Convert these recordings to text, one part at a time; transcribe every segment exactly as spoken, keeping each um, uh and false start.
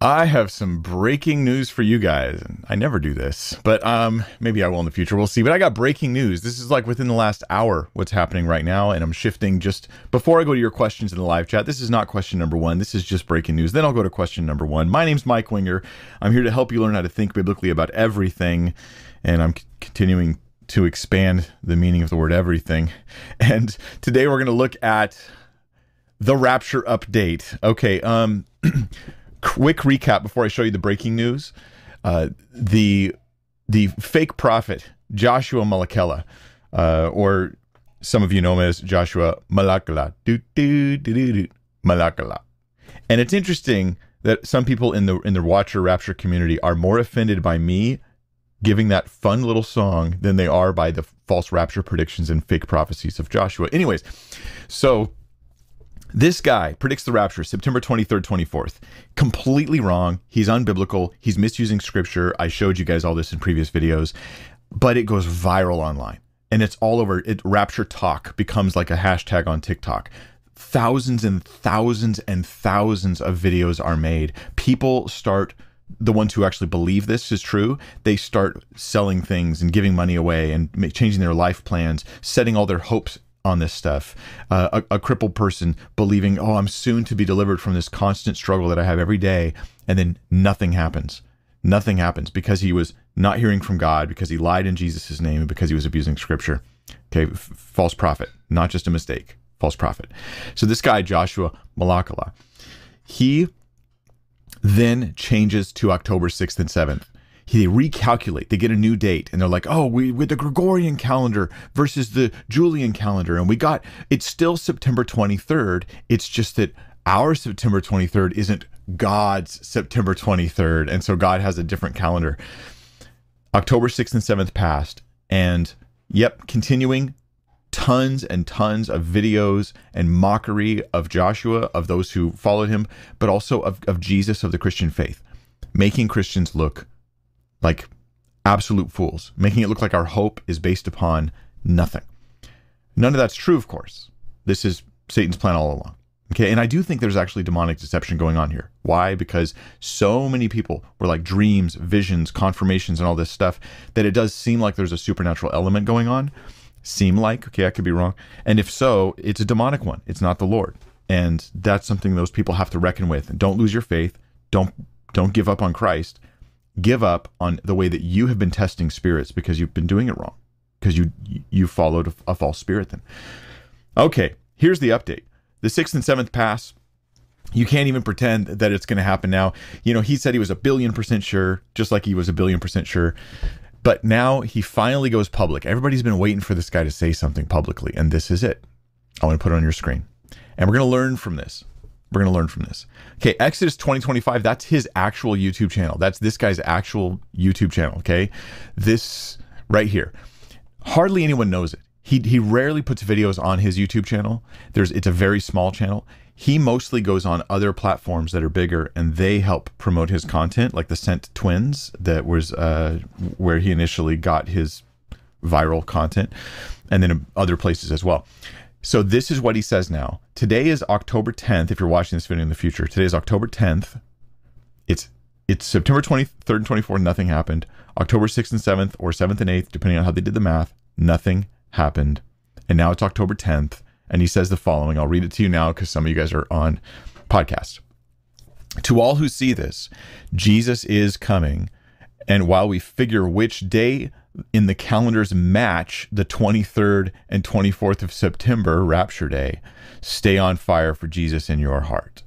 I have some breaking news for you guys. I never do this, but um, maybe I will in the future. We'll see. But I got breaking news. This is like within the last hour what's happening right now, and I'm shifting just before I go to your questions in the live chat. This is not question number one. This is just breaking news. Then I'll go to question number one. My name's Mike Winger. I'm here to help you learn how to think biblically about everything, and I'm c- continuing to expand the meaning of the word everything. And today we're going to look at the rapture update. Okay, um... quick recap before I show you the breaking news. Uh, the the fake prophet, Joshua Malakela, uh, or some of you know him as Joshua Malakala, do, do, do, do, do, Malakala. And it's interesting that some people in the in the Watcher Rapture community are more offended by me giving that fun little song than they are by the false rapture predictions and fake prophecies of Joshua. Anyways, so this guy predicts the rapture September twenty-third, twenty-fourth. Completely wrong. He's unbiblical. He's misusing scripture. I showed you guys all this in previous videos, but it goes viral online and it's all over. It Rapture Talk becomes like a hashtag on TikTok. Thousands and thousands and thousands of videos are made. People start, the ones who actually believe this is true, they start selling things and giving money away and ma- changing their life plans, setting all their hopes on this stuff. Uh, a, a crippled person believing, oh, I'm soon to be delivered from this constant struggle that I have every day. And then nothing happens. Nothing happens because he was not hearing from God, because he lied in Jesus' name, and because he was abusing scripture. Okay, f- false prophet, not just a mistake, false prophet. So this guy, Joshua Malakala, he then changes to October sixth and seventh. They recalculate, they get a new date, and they're like, oh, we with the Gregorian calendar versus the Julian calendar, and we got, it's still September twenty-third. It's just that our September twenty-third isn't God's September twenty-third, and so God has a different calendar. October sixth and seventh passed, and yep, continuing tons and tons of videos and mockery of Joshua, of those who followed him, but also of, of Jesus, of the Christian faith, making Christians look like absolute fools, making it look like our hope is based upon nothing. None of that's true, of course. This is Satan's plan all along. Okay, and I do think there's actually demonic deception going on here. Why? Because so many people were like dreams, visions, confirmations, and all this stuff, that it does seem like there's a supernatural element going on. Seem like, okay, I could be wrong. And if so, it's a demonic one. It's not the Lord. And that's something those people have to reckon with. And don't lose your faith. Don't don't give up on Christ. Give up on the way that you have been testing spirits, because you've been doing it wrong, because you you followed a, a false spirit then. Okay, here's the update. The sixth and seventh pass. You can't even pretend that it's going to happen now. You know, he said he was a billion percent sure, just like he was a billion percent sure. But now he finally goes public. Everybody's been waiting for this guy to say something publicly, and this is it. I want to put it on your screen. And we're going to learn from this. We're going to learn from this. Okay, Exodus twenty twenty-five, that's his actual YouTube channel. That's this guy's actual YouTube channel, okay? This right here. Hardly anyone knows it. He he rarely puts videos on his YouTube channel. There's It's a very small channel. He mostly goes on other platforms that are bigger, and they help promote his content, like the Sent Twins, that was uh, where he initially got his viral content, and then other places as well. So this is what he says now. Today is October tenth. If you're watching this video in the future, today is October tenth. It's it's September twenty-third and twenty-fourth, nothing happened. October sixth and seventh, or seventh and eighth, depending on how they did the math, nothing happened. And now it's October tenth, and he says the following. I'll read it to you now because some of you guys are on podcast. To all who see this, Jesus is coming, and while we figure which day in the calendars match the twenty-third and twenty-fourth of September, Rapture Day, stay on fire for Jesus in your heart.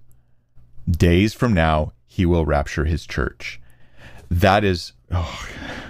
Days from now, he will rapture his church. That is, oh,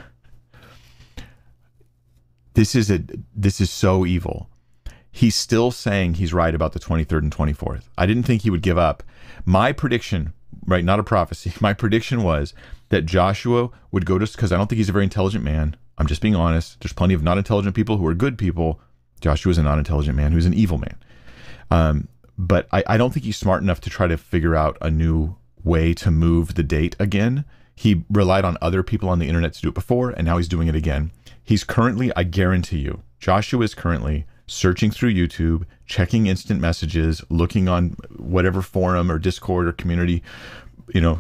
this is a, this is so evil. He's still saying he's right about the twenty-third and twenty-fourth. I didn't think he would give up. My prediction, right, not a prophecy, my prediction was that Joshua would go to, because I don't think he's a very intelligent man. I'm just being honest. There's plenty of not intelligent people who are good people. Joshua's a not intelligent man who's an evil man. Um, but I, I don't think he's smart enough to try to figure out a new way to move the date again. He relied on other people on the internet to do it before, and now he's doing it again. He's currently, I guarantee you, Joshua is currently searching through YouTube, checking instant messages, looking on whatever forum or Discord or community, you know,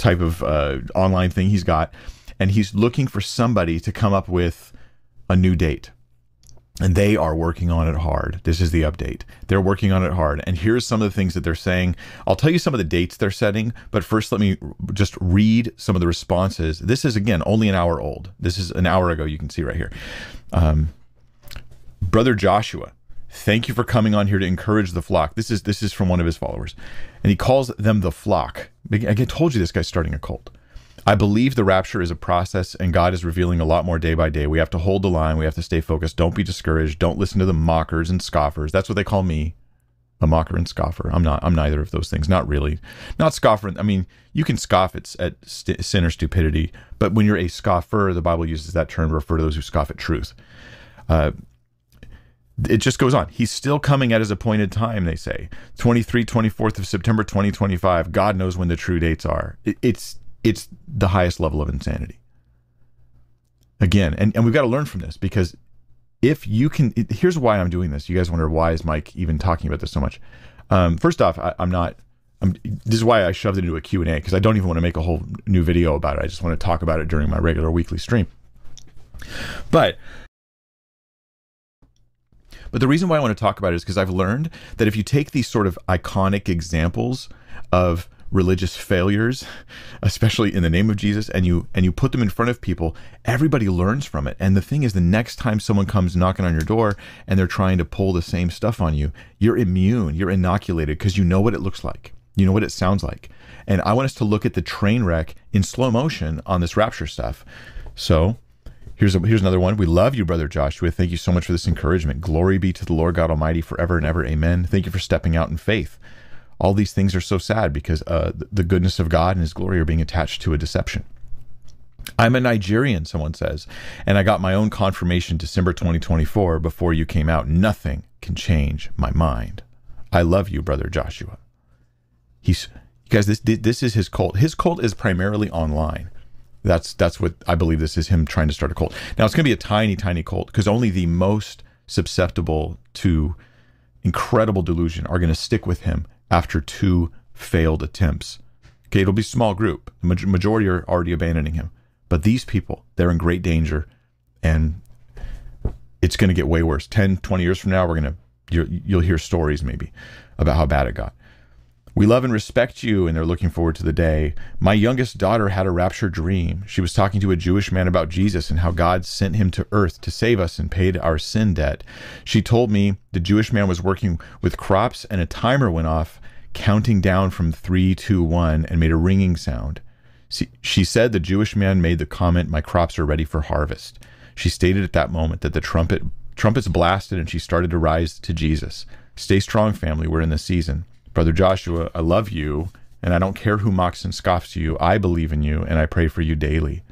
type of uh, online thing he's got, and he's looking for somebody to come up with a new date. And they are working on it hard. This is the update. They're working on it hard. And here's some of the things that they're saying. I'll tell you some of the dates they're setting, but first let me just read some of the responses. This is, again, only an hour old. This is an hour ago. You can see right here. Um, Brother Joshua, thank you for coming on here to encourage the flock. This is this is from one of his followers. And he calls them the flock. I told you this guy's starting a cult. I believe the rapture is a process, and God is revealing a lot more day by day. We have to hold the line. We have to stay focused. Don't be discouraged. Don't listen to the mockers and scoffers. That's what they call me, a mocker and scoffer. I'm not. I'm neither of those things. Not really. Not scoffer. I mean, you can scoff at, at st- sin or stupidity, but when you're a scoffer, the Bible uses that term to refer to those who scoff at truth. Uh, it just goes on. He's still coming at his appointed time, they say. twenty-three, twenty-fourth of September, twenty twenty-five. God knows when the true dates are. It, it's It's the highest level of insanity. Again, and, and we've got to learn from this, because if you can, it, here's why I'm doing this. You guys wonder, why is Mike even talking about this so much? Um, first off, I, I'm not, I'm, this is why I shoved it into a Q and A, because I don't even want to make a whole new video about it. I just want to talk about it during my regular weekly stream. But, but the reason why I want to talk about it is because I've learned that if you take these sort of iconic examples of religious failures, especially in the name of Jesus, and you and you put them in front of people, everybody learns from it. And the thing is, the next time someone comes knocking on your door and they're trying to pull the same stuff on you, you're immune, you're inoculated, because you know what it looks like, you know what it sounds like. And I want us to look at the train wreck in slow motion on this rapture stuff. So here's a, here's another one. We love you, Brother Joshua. Thank you so much for this encouragement. Glory be to the Lord God Almighty forever and ever. Amen. Thank you for stepping out in faith. All these things are so sad because uh, the goodness of God and his glory are being attached to a deception. I'm a Nigerian, someone says, and I got my own confirmation December twenty twenty-four before you came out. Nothing can change my mind. I love you, Brother Joshua. He's, you guys, this this is his cult. His cult is primarily online. That's that's what I believe this is, him trying to start a cult. Now, it's going to be a tiny, tiny cult, because only the most susceptible to incredible delusion are going to stick with him after two failed attempts. Okay, it'll be a small group. The majority are already abandoning him. But these people, they're in great danger, and it's going to get way worse. ten, twenty years from now, we're going to, you'll, you'll hear stories maybe about how bad it got. We love and respect you, and they're looking forward to the day. My youngest daughter had a rapture dream. She was talking to a Jewish man about Jesus and how God sent him to earth to save us and paid our sin debt. She told me the Jewish man was working with crops, and a timer went off, counting down from three, two, one, and made a ringing sound. She, she said the Jewish man made the comment, "My crops are ready for harvest." She stated at that moment that the trumpet trumpets blasted, and she started to rise to Jesus. Stay strong, family. We're in the season. Brother Joshua, I love you, and I don't care who mocks and scoffs you. I believe in you, and I pray for you daily.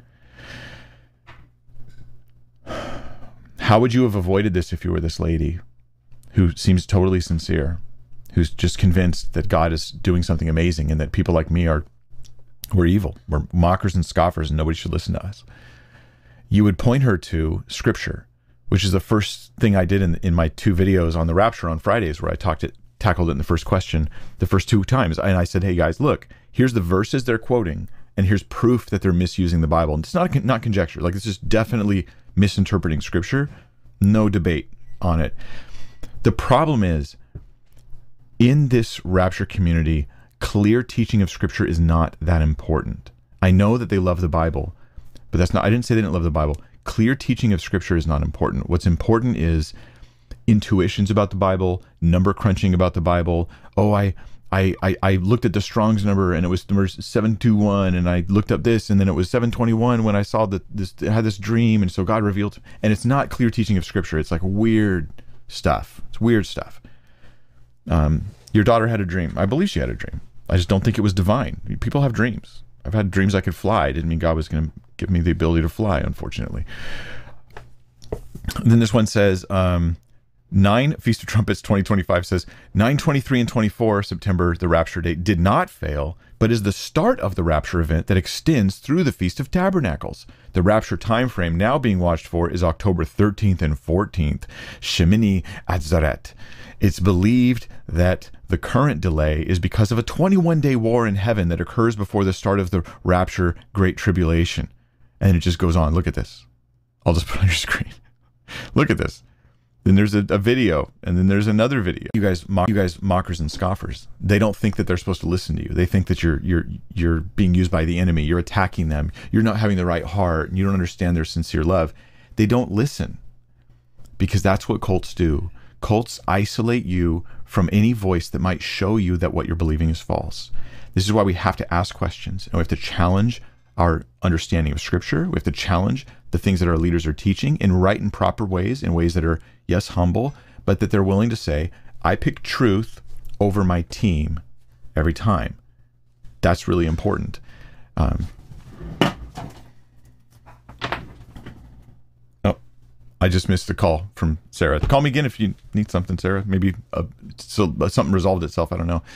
How would you have avoided this if you were this lady who seems totally sincere, who's just convinced that God is doing something amazing and that people like me are, we're evil, we're mockers and scoffers, and nobody should listen to us? You would point her to Scripture, which is the first thing I did in, in my two videos on the rapture on Fridays, where I talked it, tackled it in the first question the first two times. And I said, hey guys, look, here's the verses they're quoting, and here's proof that they're misusing the Bible. And it's not, not conjecture. Like, this is definitely misinterpreting Scripture. No debate on it. The problem is, in this rapture community, clear teaching of Scripture is not that important. I know that they love the Bible, but that's not, I didn't say they didn't love the Bible. Clear teaching of Scripture is not important. What's important is intuitions about the Bible, number crunching about the Bible. Oh, I, I, I, I looked at the Strong's number, and it was number seven two one, and I looked up this, and then it was seven twenty-one when I saw that this, I had this dream, and so God revealed. And it's not clear teaching of Scripture. It's like weird stuff. It's weird stuff. Um, your daughter had a dream. I believe she had a dream. I just don't think it was divine. People have dreams. I've had dreams I could fly. It didn't mean God was going to give me the ability to fly, unfortunately. And then this one says, um, nine Feast of Trumpets twenty twenty-five says, nine twenty-three and twenty-four September, the rapture date did not fail, but is the start of the rapture event that extends through the Feast of Tabernacles. The rapture time frame now being watched for is October thirteenth and fourteenth, Shemini Atzeret. It's believed that the current delay is because of a twenty-one day war in heaven that occurs before the start of the rapture, Great Tribulation. And it just goes on. Look at this. I'll just put it on your screen. Look at this. Then there's a, a video, and then there's another video. You guys, mock, you guys, mockers and scoffers. They don't think that they're supposed to listen to you. They think that you're you're you're being used by the enemy. You're attacking them. You're not having the right heart, and you don't understand their sincere love. They don't listen, because that's what cults do. Cults isolate you from any voice that might show you that what you're believing is false. This is why we have to ask questions, and we have to challenge our understanding of Scripture. We have to challenge the things that our leaders are teaching in right and proper ways, in ways that are, yes, humble, but that they're willing to say, I pick truth over my team every time. That's really important. Um, oh, I just missed a call from Sarah. Call me again if you need something, Sarah. Maybe uh, so, something resolved itself. I don't know.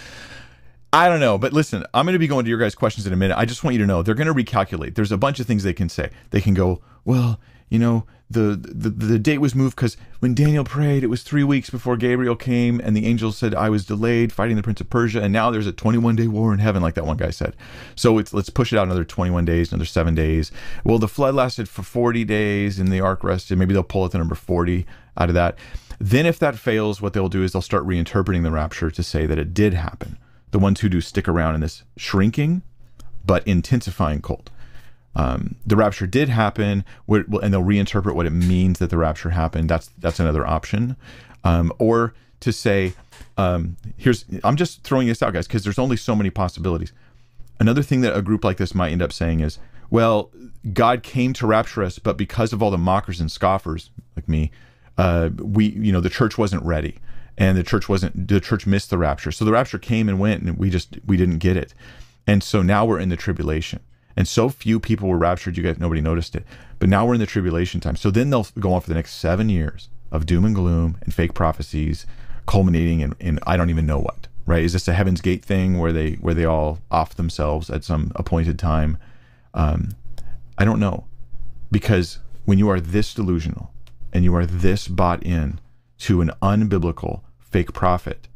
I don't know, but listen, I'm going to be going to your guys' questions in a minute. I just want you to know they're going to recalculate. There's a bunch of things they can say. They can go, well, you know, the the, the date was moved because when Daniel prayed, it was three weeks before Gabriel came, and the angel said, I was delayed fighting the Prince of Persia, and now there's a twenty-one day war in heaven, like that one guy said. So it's let's push it out another twenty-one days, another seven days. Well, the flood lasted for forty days, and the ark rested. Maybe they'll pull at the number forty out of that. Then if that fails, what they'll do is they'll start reinterpreting the rapture to say that it did happen. The ones who do stick around in this shrinking but intensifying cult. Um, the rapture did happen, and they'll reinterpret what it means that the rapture happened. That's that's another option. Um, or to say, um, here's, I'm just throwing this out, guys, because there's only so many possibilities. Another thing that a group like this might end up saying is, well, God came to rapture us, but because of all the mockers and scoffers like me, uh, we, you know, the church wasn't ready. And the church wasn't, the church missed the rapture. So the rapture came and went, and we just, we didn't get it. And so now we're in the tribulation. And so few people were raptured, you guys, nobody noticed it. But now we're in the tribulation time. So then they'll go on for the next seven years of doom and gloom and fake prophecies, culminating in, in I don't even know what, right? Is this a Heaven's Gate thing where they, where they all off themselves at some appointed time? Um, I don't know. Because when you are this delusional and you are this bought in to an unbiblical fake prophet,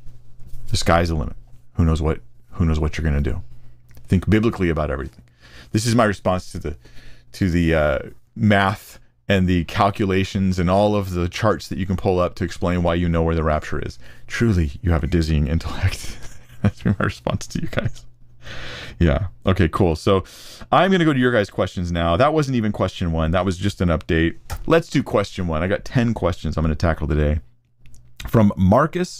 the sky's the limit. Who knows what who knows what you're going to do. Think biblically about everything. This is my response to the to the uh, math and the calculations and all of the charts that you can pull up to explain why you know where the rapture is. Truly, you have a dizzying intellect. That's my response to you guys. Yeah. Okay, cool. So I'm going to go to your guys' questions now. That wasn't even question one. That was just an update. Let's do question one. I got ten questions I'm going to tackle today. From Marcus,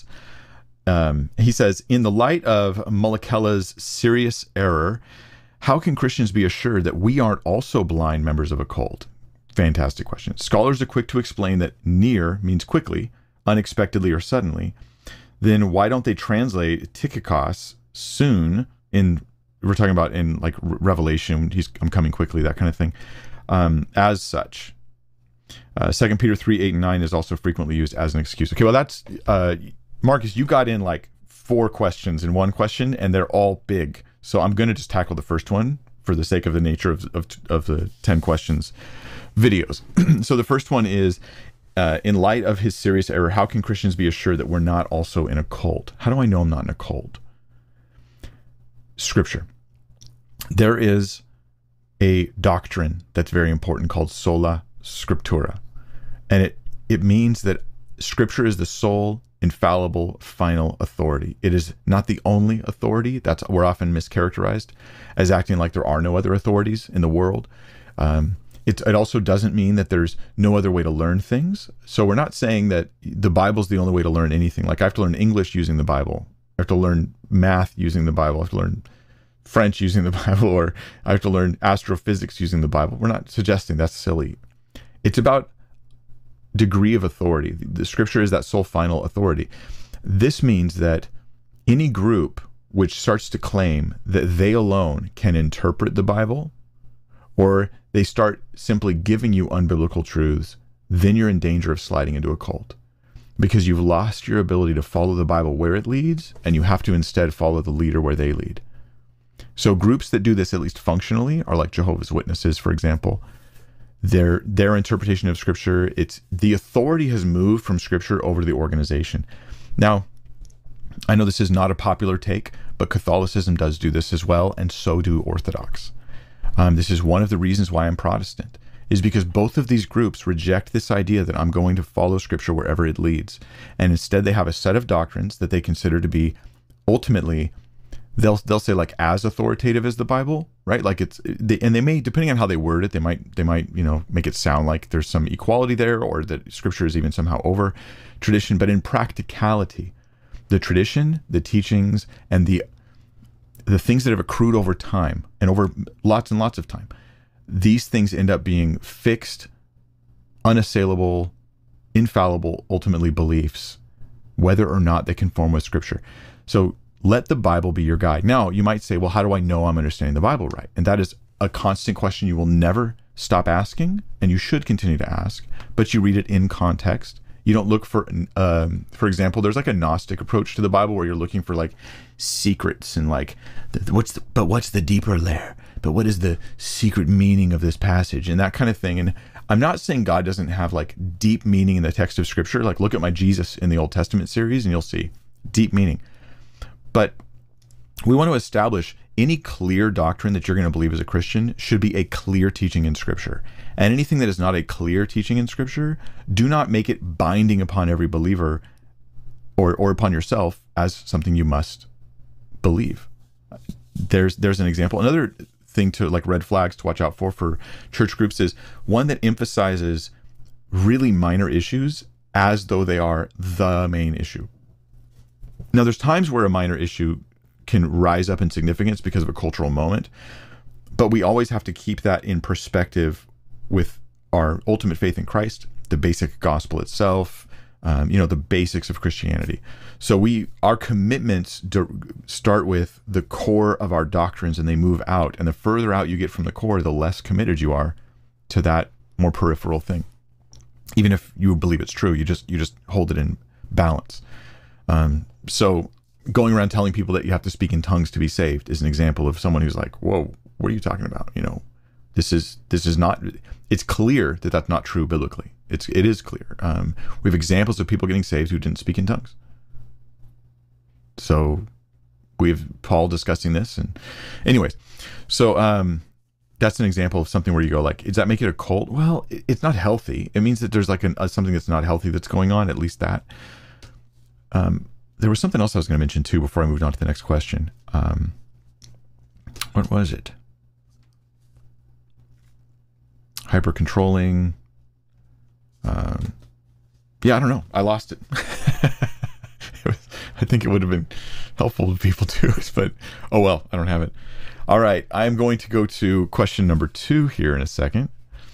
um, he says, in the light of Mulekela's serious error, how can Christians be assured that we aren't also blind members of a cult? Fantastic question. Scholars are quick to explain that near means quickly, unexpectedly, or suddenly. Then why don't they translate tikikos, soon, in we're talking about in like Revelation, he's I'm coming quickly, that kind of thing, um, as such. Uh, Second Peter three, eight, and nine is also frequently used as an excuse. Okay, well, that's, uh, Marcus, you got in like four questions in one question, and they're all big. So I'm going to just tackle the first one for the sake of the nature of, of, of the ten questions videos. So the first one is, uh, in light of his serious error, how can Christians be assured that we're not also in a cult? How do I know I'm not in a cult? Scripture. There is a doctrine that's very important called sola scriptura. And it, it means that Scripture is the sole, infallible, final authority. It is not the only authority. That's, we're often mischaracterized as acting like there are no other authorities in the world. Um, it, it also doesn't mean that there's no other way to learn things. So we're not saying that the Bible's the only way to learn anything. Like I have to learn English using the Bible. I have to learn math using the Bible. I have to learn French using the Bible, or I have to learn astrophysics using the Bible. We're not suggesting that's silly. It's about degree of authority. The Scripture is that sole final authority. This means that any group which starts to claim that they alone can interpret the Bible, or they start simply giving you unbiblical truths, then you're in danger of sliding into a cult. Because you've lost your ability to follow the Bible where it leads, and you have to instead follow the leader where they lead. So groups that do this, at least functionally, are like Jehovah's Witnesses, for example. Their their interpretation of Scripture, it's the authority has moved from Scripture over to the organization. Now, I know this is not a popular take, but Catholicism does do this as well, and so do Orthodox. Um, this is one of the reasons why I'm Protestant, is because both of these groups reject this idea that I'm going to follow Scripture wherever it leads. And instead they have a set of doctrines that they consider to be ultimately, they'll they'll say like as authoritative as the Bible, right? Like it's, they, and they may, depending on how they word it, they might, they might, you know, make it sound like there's some equality there, or that Scripture is even somehow over tradition. But in practicality, the tradition, the teachings, and the the things that have accrued over time and over lots and lots of time, these things end up being fixed, unassailable, infallible, ultimately beliefs, whether or not they conform with Scripture. So let the Bible be your guide. Now, you might say, well, how do I know I'm understanding the Bible right? And that is a constant question you will never stop asking, and you should continue to ask, but you read it in context. You don't look for, um, for example, there's like a Gnostic approach to the Bible where you're looking for like secrets and like, what's the, but what's the deeper layer? But what is the secret meaning of this passage and that kind of thing? And I'm not saying God doesn't have like deep meaning in the text of Scripture. Like look at my Jesus in the Old Testament series and you'll see deep meaning. But we want to establish any clear doctrine that you're going to believe as a Christian should be a clear teaching in Scripture. And anything that is not a clear teaching in Scripture, do not make it binding upon every believer or, or upon yourself as something you must believe. There's there's an example. Another thing to like red flags to watch out for for church groups is one that emphasizes really minor issues as though they are the main issue. Now, there's times where a minor issue can rise up in significance because of a cultural moment, but we always have to keep that in perspective with our ultimate faith in Christ, the basic gospel itself, um, you know, the basics of Christianity. So we, our commitments do start with the core of our doctrines and they move out. And the further out you get from the core, the less committed you are to that more peripheral thing. Even if you believe it's true, you just, you just hold it in balance. Um, so going around telling people that you have to speak in tongues to be saved is an example of someone who's like, whoa, what are you talking about? You know, this is, this is not, it's clear that that's not true biblically. It's, it is clear. Um, we have examples of people getting saved who didn't speak in tongues. So we have Paul discussing this and anyways, so, um, that's an example of something where you go like, does that make it a cult? Well, it, it's not healthy. It means that there's like an, uh, something that's not healthy that's going on, at least that. Um, there was something else I was going to mention too before I moved on to the next question. Um, what was it? Hyper controlling. Um, yeah, I don't know. I lost it. It was, I think it would have been helpful to people too, but oh well, I don't have it. All right, I am going to go to question number two here in a second.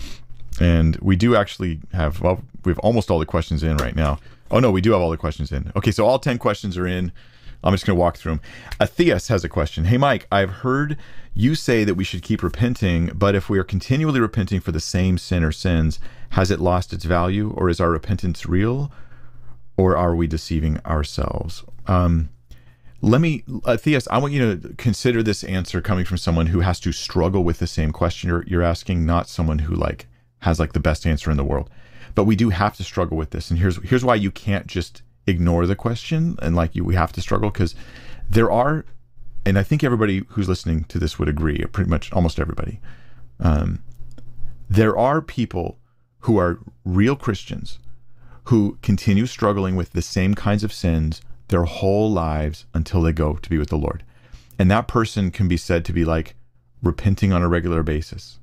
And we do actually have, well, we have almost all the questions in right now. Oh no, we do have all the questions in. Okay, so all ten questions are in. I'm just going to walk through them. Atheus has a question. Hey Mike, I've heard you say that we should keep repenting, but if we are continually repenting for the same sin or sins, has it lost its value, or is our repentance real, or are we deceiving ourselves? Um, let me, Atheus, I want you to consider this answer coming from someone who has to struggle with the same question you're, you're asking, not someone who like has like the best answer in the world. But we do have to struggle with this. And here's here's why you can't just ignore the question and like you we have to struggle, because there are, and I think everybody who's listening to this would agree, pretty much almost everybody, um, there are people who are real Christians who continue struggling with the same kinds of sins their whole lives until they go to be with the Lord. And that person can be said to be like repenting on a regular basis.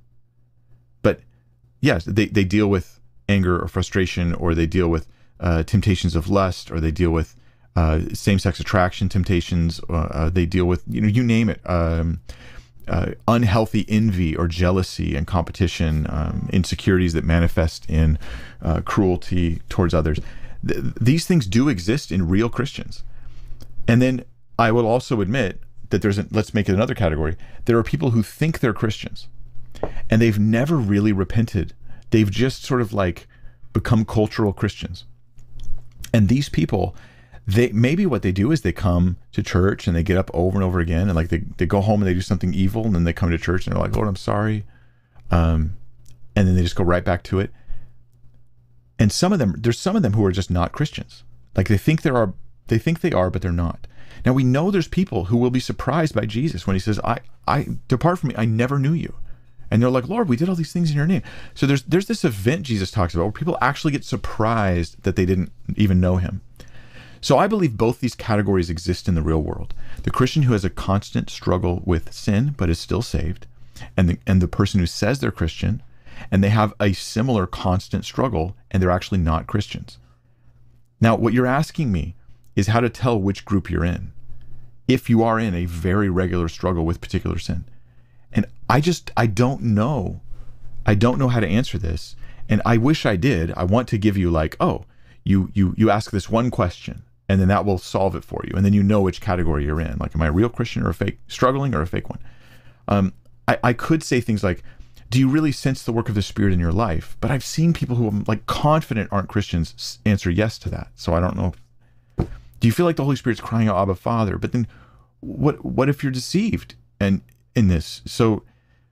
But yes, they, they deal with anger or frustration, or they deal with uh, temptations of lust, or they deal with uh, same-sex attraction temptations, uh, uh, they deal with, you know, you name it, um, uh, unhealthy envy or jealousy and competition, um, insecurities that manifest in uh, cruelty towards others. Th- these things do exist in real Christians. And then I will also admit that there's, a, let's make it another category. There are people who think they're Christians and they've never really repented. They've just sort of like become cultural Christians. And these people, they maybe what they do is they come to church and they get up over and over again, and like they, they go home and they do something evil, and then they come to church and they're like, Lord, I'm sorry. Um, and then they just go right back to it. And some of them, there's some of them who are just not Christians. Like they think there are they think they are, but they're not. Now we know there's people who will be surprised by Jesus when he says, I, I depart from me, I never knew you. And they're like, Lord, we did all these things in your name. So there's there's this event Jesus talks about where people actually get surprised that they didn't even know him. So I believe both these categories exist in the real world. The Christian who has a constant struggle with sin but is still saved, and the, and the person who says they're Christian and they have a similar constant struggle and they're actually not Christians. Now, what you're asking me is how to tell which group you're in if you are in a very regular struggle with particular sin. And I just, I don't know. I don't know how to answer this. And I wish I did. I want to give you like, oh, you you you ask this one question and then that will solve it for you. And then you know which category you're in. Like, am I a real Christian or a fake, struggling or a fake one? Um, I, I could say things like, do you really sense the work of the Spirit in your life? But I've seen people who I'm like confident aren't Christians answer yes to that. So I don't know. Do you feel like the Holy Spirit's crying out, Abba, Father? But then what what if you're deceived and in this? So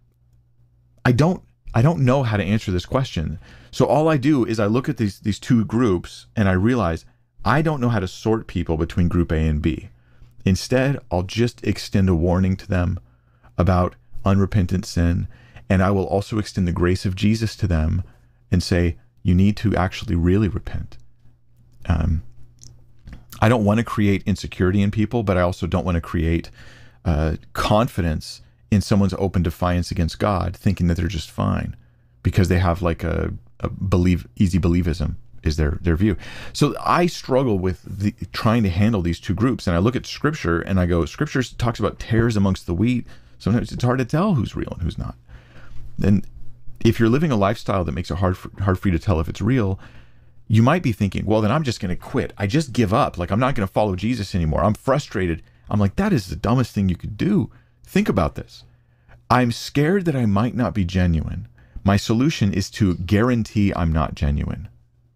I don't I don't know how to answer this question. So all I do is I look at these these two groups and I realize I don't know how to sort people between group A and B. Instead, I'll just extend a warning to them about unrepentant sin, and I will also extend the grace of Jesus to them and say, you need to actually really repent. Um, I don't want to create insecurity in people, but I also don't want to create uh, confidence in someone's open defiance against God, thinking that they're just fine because they have like a, a believe easy believism is their their view. So I struggle with the, trying to handle these two groups, and I look at Scripture and I go, Scripture talks about tares amongst the wheat. Sometimes it's hard to tell who's real and who's not. And if you're living a lifestyle that makes it hard for, hard for you to tell if it's real, you might be thinking, well, then I'm just going to quit. I just give up. Like, I'm not going to follow Jesus anymore. I'm frustrated. I'm like, that is the dumbest thing you could do. Think about this. I'm scared that I might not be genuine. My solution is to guarantee I'm not genuine.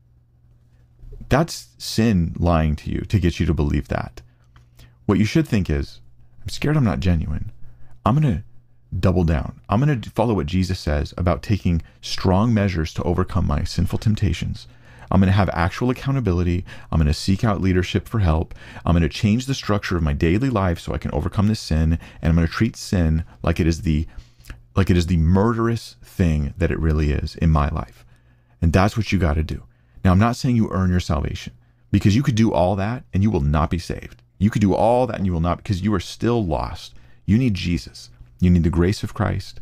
That's sin lying to you to get you to believe that. What you should think is, I'm scared I'm not genuine. I'm going to double down. I'm going to follow what Jesus says about taking strong measures to overcome my sinful temptations. I'm going to have actual accountability. I'm going to seek out leadership for help. I'm going to change the structure of my daily life so I can overcome this sin. And I'm going to treat sin like it is the, like it is the murderous thing that it really is in my life. And that's what you got to do. Now, I'm not saying you earn your salvation, because you could do all that and you will not be saved. You could do all that and you will not, because you are still lost. You need Jesus. You need the grace of Christ.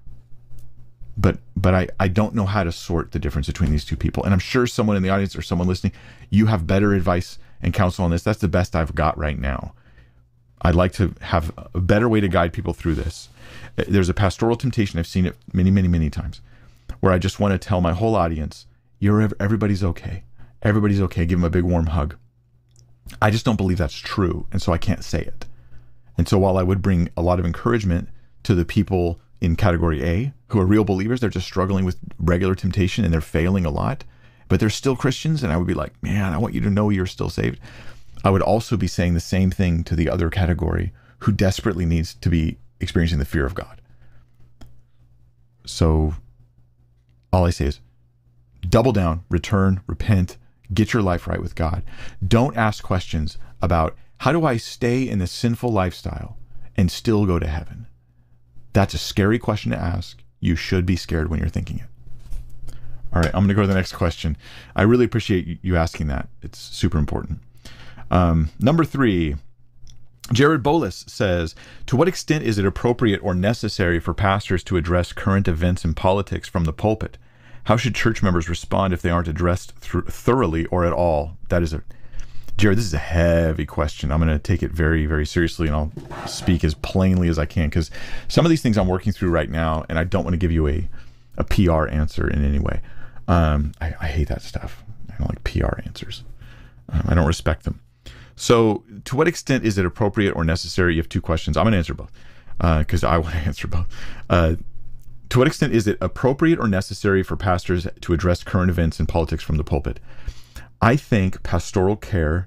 But but I, I don't know how to sort the difference between these two people. And I'm sure someone in the audience or someone listening, you have better advice and counsel on this. That's the best I've got right now. I'd like to have a better way to guide people through this. There's a pastoral temptation. I've seen it many, many, many times, where I just want to tell my whole audience, you're everybody's okay. Everybody's okay. Give them a big warm hug. I just don't believe that's true. And so I can't say it. And so while I would bring a lot of encouragement to the people in category A who are real believers, they're just struggling with regular temptation and they're failing a lot, but they're still Christians. And I would be like, man, I want you to know you're still saved. I would also be saying the same thing to the other category who desperately needs to be experiencing the fear of God. So all I say is double down, return, repent, get your life right with God. Don't ask questions about how do I stay in this sinful lifestyle and still go to heaven? That's a scary question to ask. You should be scared when you're thinking it. All right, I'm going to go to the next question. I really appreciate you asking that. It's super important. Um, number three, Jared Bolas says, to what extent is it appropriate or necessary for pastors to address current events in politics from the pulpit? How should church members respond if they aren't addressed th- thoroughly or at all? That is a, Jared, this is a heavy question. I'm going to take it very, very seriously, and I'll speak as plainly as I can, because some of these things I'm working through right now, and I don't want to give you a, a P R answer in any way. Um, I, I hate that stuff. I don't like P R answers. Um, I don't respect them. So to what extent is it appropriate or necessary? You have two questions. I'm going to answer both because uh, I want to answer both. Uh, to what extent is it appropriate or necessary for pastors to address current events in politics from the pulpit? I think pastoral care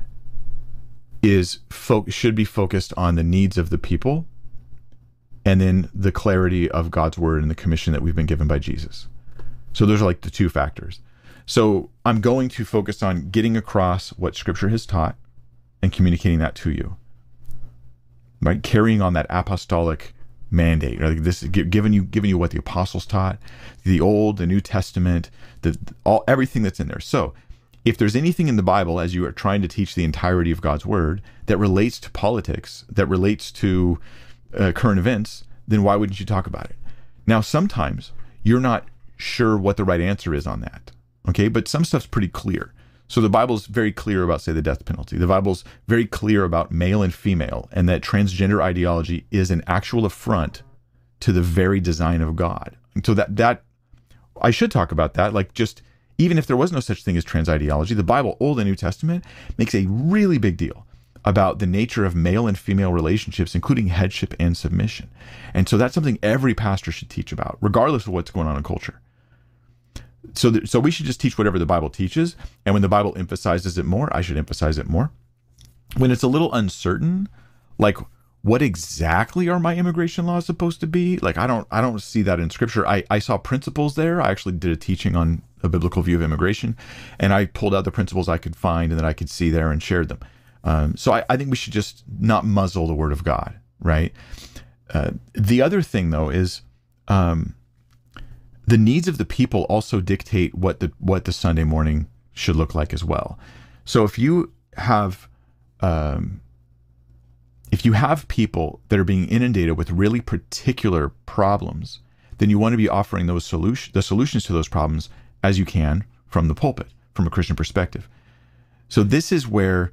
is fo- should be focused on the needs of the people and then the clarity of God's word and the commission that we've been given by Jesus. So those are like the two factors. So I'm going to focus on getting across what Scripture has taught and communicating that to you, right? Carrying on that apostolic mandate, like this, giving you giving you what the apostles taught, the Old, the New Testament, the all everything that's in there. So, if there's anything in the Bible, as you are trying to teach the entirety of God's word, that relates to politics, that relates to uh, current events, then why wouldn't you talk about it? Now, sometimes you're not sure what the right answer is on that, okay? But some stuff's pretty clear. So the Bible's very clear about, say, the death penalty. The Bible's very clear about male and female, and that transgender ideology is an actual affront to the very design of God. And so that that I should talk about that, like just even if there was no such thing as trans ideology, the Bible, Old and New Testament, makes a really big deal about the nature of male and female relationships, including headship and submission. And so that's something every pastor should teach about, regardless of what's going on in culture. So, th- so we should just teach whatever the Bible teaches. And when the Bible emphasizes it more, I should emphasize it more. When it's a little uncertain, like what exactly are my immigration laws supposed to be? Like, I don't, I don't see that in Scripture. I, I saw principles there. I actually did a teaching on a biblical view of immigration, and I pulled out the principles I could find and that I could see there and shared them. Um, so I, I think we should just not muzzle the Word of God, right? Uh, the other thing, though, is um, the needs of the people also dictate what the what the Sunday morning should look like as well. So if you have um, if you have people that are being inundated with really particular problems, then you want to be offering those solution the solutions to those problems as you can from the pulpit, from a Christian perspective. So this is where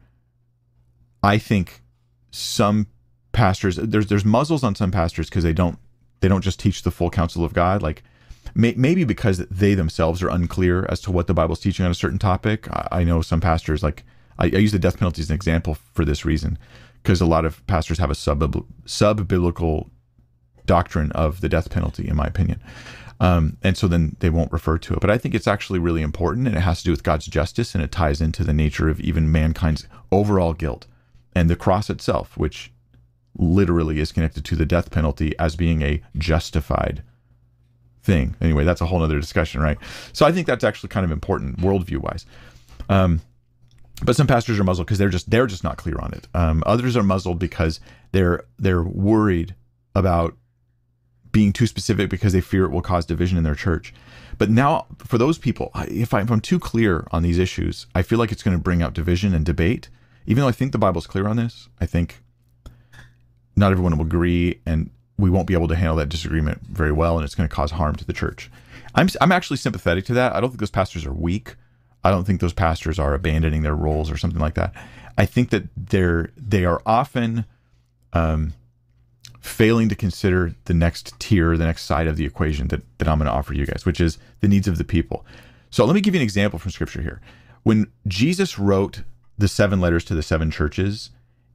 I think some pastors, there's there's muzzles on some pastors because they don't they don't just teach the full counsel of God. Like may, maybe because they themselves are unclear as to what the Bible's teaching on a certain topic. I, I know some pastors, like I, I use the death penalty as an example for this reason, because a lot of pastors have a sub sub biblical doctrine of the death penalty, in my opinion. Um, and so then they won't refer to it. But I think it's actually really important, and it has to do with God's justice, and it ties into the nature of even mankind's overall guilt and the cross itself, which literally is connected to the death penalty as being a justified thing. Anyway, that's a whole other discussion, right? So I think that's actually kind of important worldview wise. Um, but some pastors are muzzled because they're just they're just not clear on it. Um, others are muzzled because they're they're worried about being too specific because they fear it will cause division in their church. But now, for those people, if, I, if I'm too clear on these issues, I feel like it's going to bring out division and debate. Even though I think the Bible's clear on this, I think not everyone will agree, and we won't be able to handle that disagreement very well, and it's going to cause harm to the church. I'm I'm actually sympathetic to that. I don't think those pastors are weak. I don't think those pastors are abandoning their roles or something like that. I think that they're they are often um, failing to consider the next tier, the next side of the equation that, that I'm going to offer you guys, which is the needs of the people. So let me give you an example from Scripture here. When Jesus wrote the seven letters to the seven churches,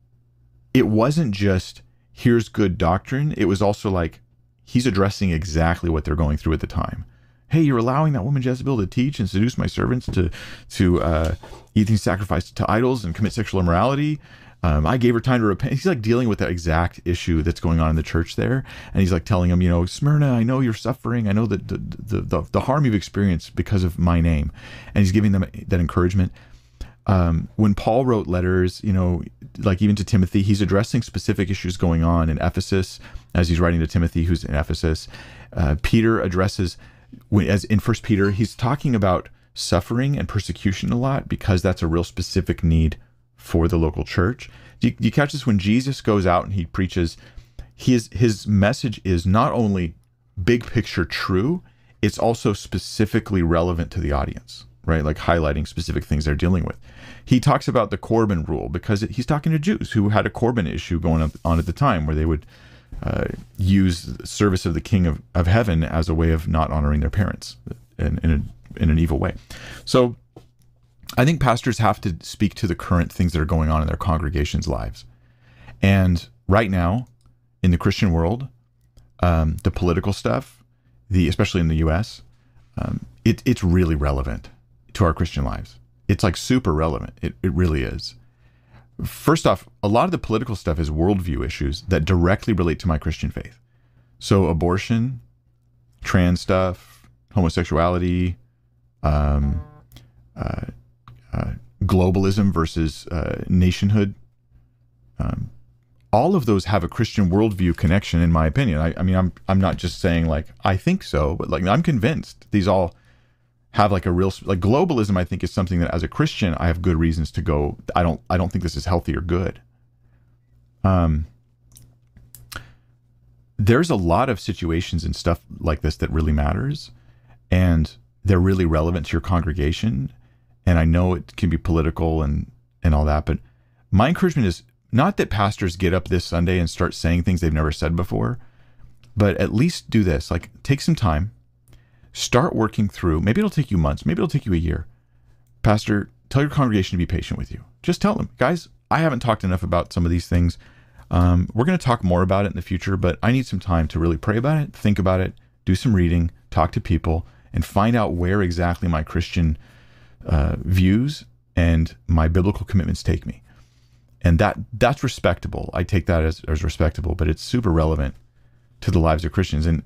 it wasn't just, here's good doctrine. It was also like, he's addressing exactly what they're going through at the time. Hey, you're allowing that woman Jezebel to teach and seduce my servants to, to uh, eat things sacrificed to idols and commit sexual immorality. Um, I gave her time to repent. He's like dealing with that exact issue that's going on in the church there. And he's like telling them, you know, Smyrna, I know you're suffering. I know that the, the, the, the harm you've experienced because of my name. And he's giving them that encouragement. Um, when Paul wrote letters, you know, like even to Timothy, he's addressing specific issues going on in Ephesus as he's writing to Timothy, who's in Ephesus. Uh, Peter addresses, as in First Peter, he's talking about suffering and persecution a lot because that's a real specific need for the local church. Do you, do you catch this? When Jesus goes out and he preaches, his his message is not only big picture true, it's also specifically relevant to the audience, right? Like highlighting specific things they're dealing with. He talks about the Corban rule because he's talking to Jews who had a Corban issue going on at the time where they would uh, use the service of the King of, of Heaven as a way of not honoring their parents in, in, a, in an evil way. So I think pastors have to speak to the current things that are going on in their congregations' lives. And right now, in the Christian world, um, the political stuff, the especially in the U S, um, it, it's really relevant to our Christian lives. It's like super relevant. It, it really is. First off, a lot of the political stuff is worldview issues that directly relate to my Christian faith. So abortion, trans stuff, homosexuality, um, uh, Uh, globalism versus uh, nationhood Um, all of those have a Christian worldview connection, in my opinion. I, I mean, I'm I'm not just saying like I think so, but like I'm convinced these all have like a real like globalism. I think is something that as a Christian I have good reasons to go. I don't I don't think this is healthy or good. Um, there's a lot of situations and stuff like this that really matters, and they're really relevant to your congregation. And I know it can be political and and all that, but my encouragement is not that pastors get up this Sunday and start saying things they've never said before, but at least do this. Like, take some time, start working through. Maybe it'll take you months. Maybe it'll take you a year. Pastor, tell your congregation to be patient with you. Just tell them, guys, I haven't talked enough about some of these things. Um, we're going to talk more about it in the future, but I need some time to really pray about it, think about it, do some reading, talk to people, and find out where exactly my Christian uh, views and my biblical commitments take me. And that that's respectable. I take that as, as respectable, but it's super relevant to the lives of Christians. And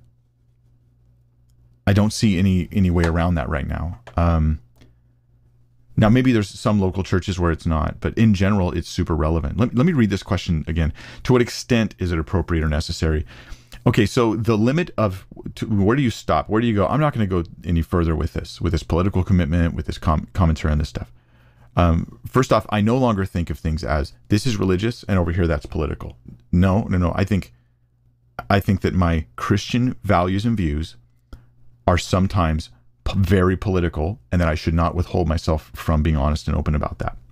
I don't see any any way around that right now. Um, now, maybe there's some local churches where it's not, but in general, it's super relevant. Let, let me read this question again. To what extent is it appropriate or necessary? Okay, so the limit of to, where do you stop? Where do you go? I'm not going to go any further with this, with this political commitment, with this com- commentary on this stuff. Um, first off, I no longer think of things as this is religious and over here that's political. No, no, no. I think, I think that my Christian values and views are sometimes p- very political, and that I should not withhold myself from being honest and open about that.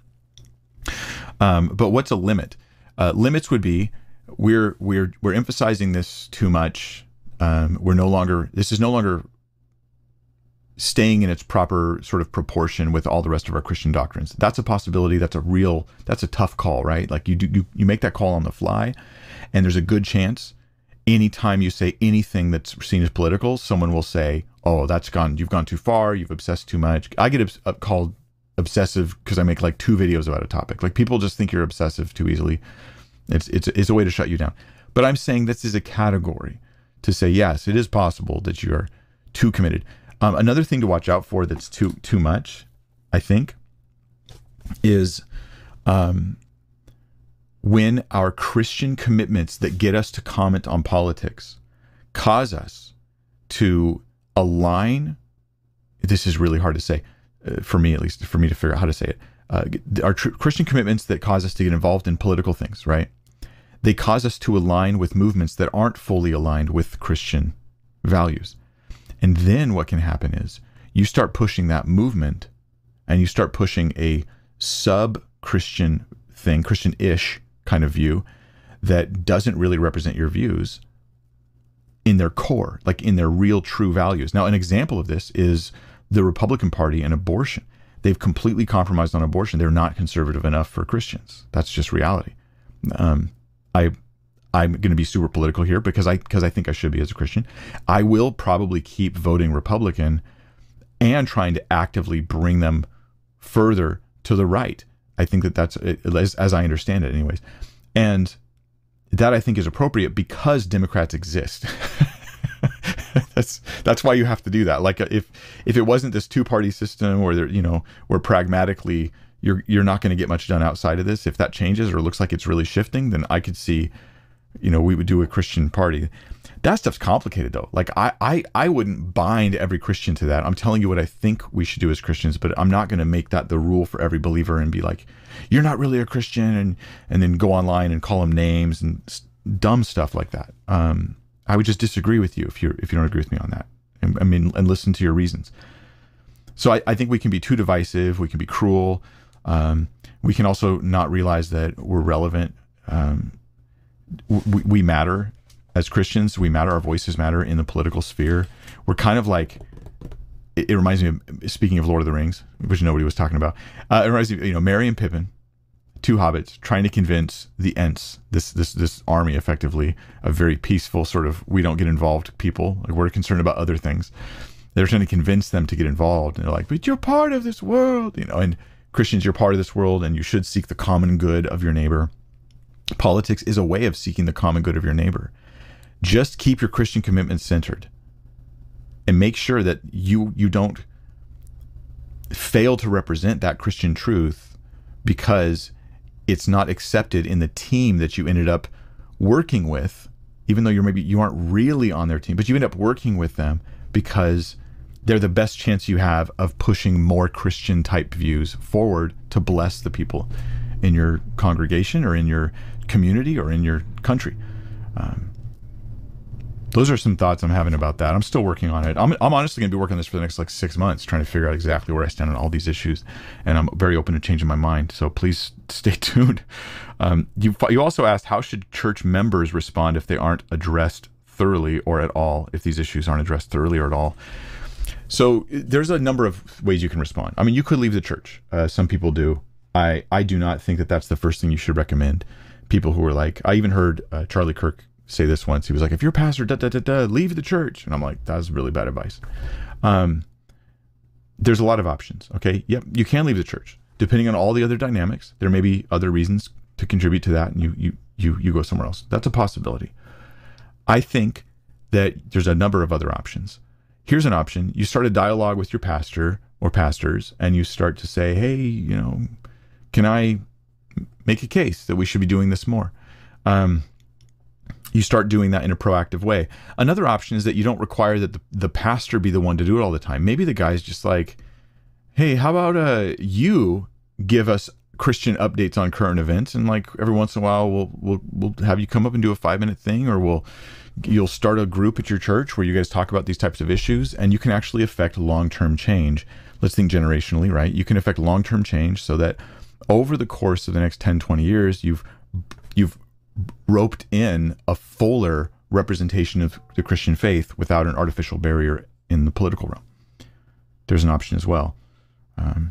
Um, but what's a limit? Uh, limits would be we're we're we're emphasizing this too much. Um, we're no longer. This is no longer staying in its proper sort of proportion with all the rest of our Christian doctrines. That's a possibility. That's a real, that's a tough call, right? Like you do, you, you make that call on the fly, and there's a good chance anytime you say anything that's seen as political, someone will say, oh, that's gone, you've gone too far, you've obsessed too much. I get obs- uh, called obsessive because I make like two videos about a topic. Like people just think you're obsessive too easily. It's, it's, it's a way to shut you down. But I'm saying this is a category to say, yes, it is possible that you are too committed. Um, another thing to watch out for that's too too much, I think, is um, when our Christian commitments that get us to comment on politics cause us to align. This is really hard to say, uh, for me at least, for me to figure out how to say it. Uh, our tr- Christian commitments that cause us to get involved in political things, right? They cause us to align with movements that aren't fully aligned with Christian values. And then what can happen is you start pushing that movement, and you start pushing a sub-Christian thing, Christian-ish kind of view that doesn't really represent your views in their core, like in their real true values. Now, an example of this is the Republican Party and abortion. They've completely compromised on abortion. They're not conservative enough for Christians. That's just reality. Um, I I'm going to be super political here because I because I think I should be as a Christian. I will probably keep voting Republican and trying to actively bring them further to the right. I think that that's, as, as I understand it anyways. And that I think is appropriate because Democrats exist. that's that's why you have to do that. Like if if it wasn't this two-party system where, there, you know, where pragmatically you're, you're not going to get much done outside of this, if that changes or looks like it's really shifting, then I could see, you know, we would do a Christian party. That stuff's complicated though. Like I, I, I wouldn't bind every Christian to that. I'm telling you what I think we should do as Christians, but I'm not going to make that the rule for every believer and be like, you're not really a Christian, and and then go online and call them names and s- dumb stuff like that. Um, I would just disagree with you if you if you don't agree with me on that. And, I mean, and listen to your reasons. So I, I think we can be too divisive. We can be cruel. Um, we can also not realize that we're relevant. Um, We, we matter as Christians. We matter. Our voices matter in the political sphere. We're kind of like, it, it reminds me of, speaking of Lord of the Rings, which nobody was talking about. Uh, it reminds me of, you know, Merry and Pippin, two hobbits trying to convince the Ents, this this this army, effectively, a very peaceful sort of, we don't get involved people. Like we're concerned about other things. They're trying to convince them to get involved. And they're like, but you're part of this world, you know, and Christians, you're part of this world and you should seek the common good of your neighbor. Politics is a way of seeking the common good of your neighbor. Just keep your Christian commitments centered and make sure that you you don't fail to represent that Christian truth because it's not accepted in the team that you ended up working with, even though you're maybe you aren't really on their team, but you end up working with them because they're the best chance you have of pushing more Christian type views forward to bless the people in your congregation or in your community or in your country. Um, those are some thoughts I'm having about that. I'm still working on it. I'm, I'm honestly going to be working on this for the next like six months, trying to figure out exactly where I stand on all these issues. And I'm very open to changing my mind. So please stay tuned. Um, you, you also asked, how should church members respond if they aren't addressed thoroughly or at all, if these issues aren't addressed thoroughly or at all? So there's a number of ways you can respond. I mean, you could leave the church. Uh, some people do. I, I do not think that that's the first thing you should recommend. People who are like, I even heard uh, Charlie Kirk say this once. He was like, if you're a pastor, da, da, da, da, leave the church. And I'm like, that's really bad advice. Um, there's a lot of options. Okay. Yep. You can leave the church depending on all the other dynamics. There may be other reasons to contribute to that. And you, you, you, you go somewhere else. That's a possibility. I think that there's a number of other options. Here's an option. You start a dialogue with your pastor or pastors and you start to say, hey, you know, can I make a case that we should be doing this more? Um, you start doing that in a proactive way. Another option is that you don't require that the, the pastor be the one to do it all the time. Maybe the guy's just like, hey, how about uh, you give us Christian updates on current events, and like every once in a while we'll we'll we'll have you come up and do a five minute thing, or we'll you'll start a group at your church where you guys talk about these types of issues, and you can actually affect long-term change. Let's think generationally, right? You can affect long-term change so that over the course of the next ten, twenty years, you've you've roped in a fuller representation of the Christian faith without an artificial barrier in the political realm. There's an option as well. Um,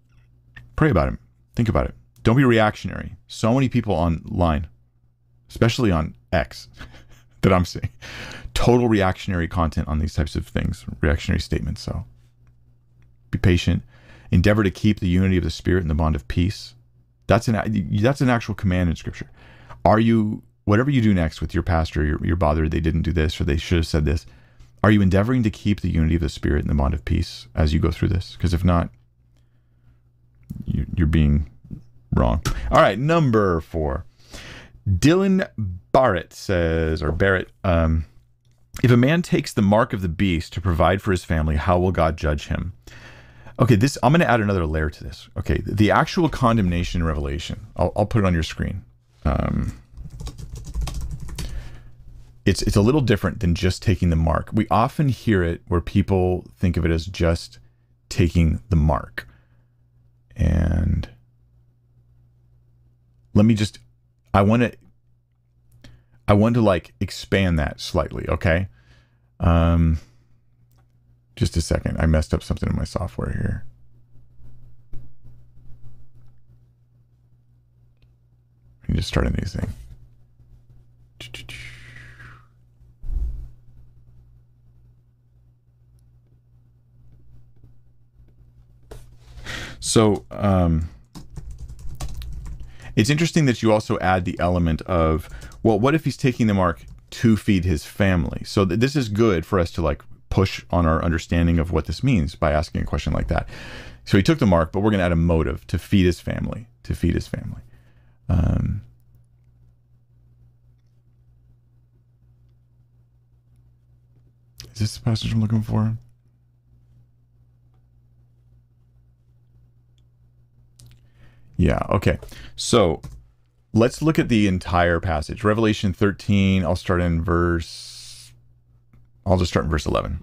pray about it. Think about it. Don't be reactionary. So many people online, especially on X, that I'm seeing, total reactionary content on these types of things, reactionary statements. So be patient. Endeavor to keep the unity of the Spirit and the bond of peace. That's an that's an actual command in Scripture. Are you, whatever you do next with your pastor, you're, you're bothered they didn't do this or they should have said this, are you endeavoring to keep the unity of the Spirit and the bond of peace as you go through this? Because if not, you, you're being wrong. All right, number four. Dylan Barrett says, or Barrett, um, if a man takes the mark of the beast to provide for his family, how will God judge him? Okay, this I'm going to add another layer to this. Okay, the actual condemnation in Revelation, I'll, I'll put it on your screen. Um, it's it's a little different than just taking the mark. We often hear it where people think of it as just taking the mark. And let me just, I want to, I want to like expand that slightly, okay? Um, just a second. I messed up something in my software here. I can just start a new thing. So, um, it's interesting that you also add the element of, well, what if he's taking the mark to feed his family? So th- this is good for us to like push on our understanding of what this means by asking a question like that. So he took the mark, but we're going to add a motive to feed his family, to feed his family. Um, is this the passage I'm looking for? Yeah, okay. So let's look at the entire passage. Revelation thirteen, I'll start in verse, I'll just start in verse eleven.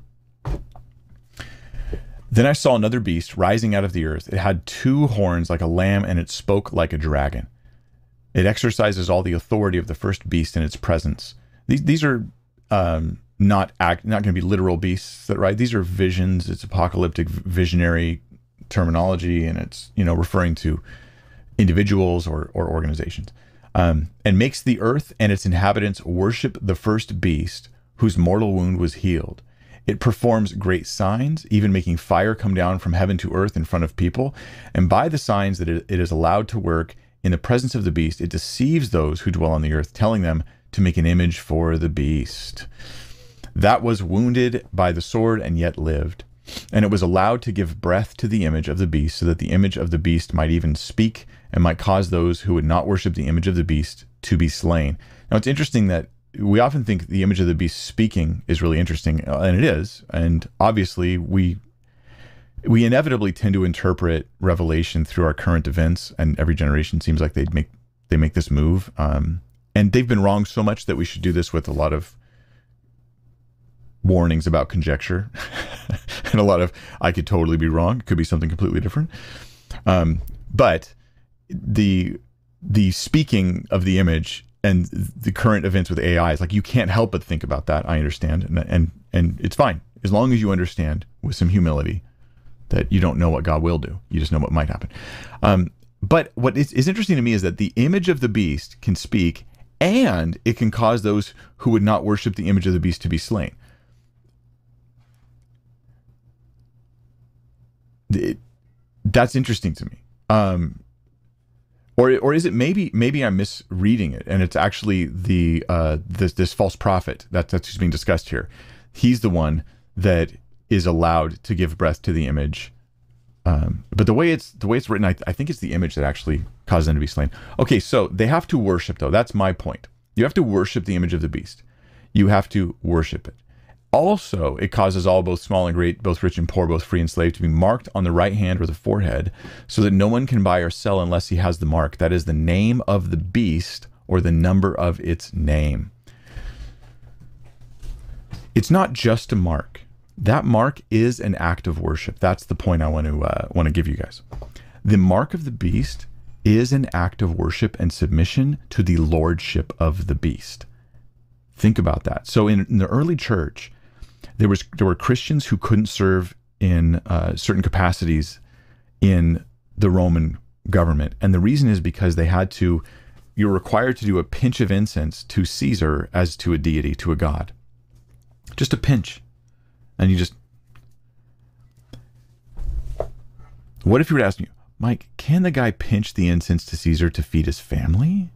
Then I saw another beast rising out of the earth. It had two horns like a lamb, and it spoke like a dragon. It exercises all the authority of the first beast in its presence. These these are um, not act, not going to be literal beasts, that right? These are visions. It's apocalyptic visionary terminology, and it's, you know, referring to individuals or, or organizations, um, and makes the earth and its inhabitants worship the first beast whose mortal wound was healed. It performs great signs, even making fire come down from heaven to earth in front of people. And by the signs that it, it is allowed to work in the presence of the beast, it deceives those who dwell on the earth, telling them to make an image for the beast that was wounded by the sword and yet lived. And it was allowed to give breath to the image of the beast, so that the image of the beast might even speak and might cause those who would not worship the image of the beast to be slain. Now, it's interesting that we often think the image of the beast speaking is really interesting, and it is. And obviously, we we inevitably tend to interpret Revelation through our current events, and every generation seems like they make they make this move. Um, and they've been wrong so much that we should do this with a lot of warnings about conjecture and a lot of, I could totally be wrong. It could be something completely different. Um, but the the speaking of the image and the current events with A I is like, you can't help but think about that. I understand. And, and, and it's fine. As long as you understand with some humility that you don't know what God will do. You just know what might happen. Um, but what is, is interesting to me is that the image of the beast can speak, and it can cause those who would not worship the image of the beast to be slain. It, that's interesting to me. Um, or or is it maybe maybe I'm misreading it, and it's actually the uh, this this false prophet that, that's who's being discussed here. He's the one that is allowed to give breath to the image. Um, but the way it's the way it's written, I, I think it's the image that actually caused them to be slain. Okay, so they have to worship, though. That's my point. You have to worship the image of the beast. You have to worship it. Also, it causes all, both small and great, both rich and poor, both free and slave, to be marked on the right hand or the forehead, so that no one can buy or sell unless he has the mark. That is the name of the beast or the number of its name. It's not just a mark. That mark is an act of worship. That's the point I want to uh, want to give you guys. The mark of the beast is an act of worship and submission to the lordship of the beast. Think about that. So in, in the early church, there was there were Christians who couldn't serve in uh, certain capacities in the Roman government, and the reason is because they had to. You're required to do a pinch of incense to Caesar as to a deity, to a god. Just a pinch. And you just... What if you were to ask me, Mike, can the guy pinch the incense to Caesar to feed his family?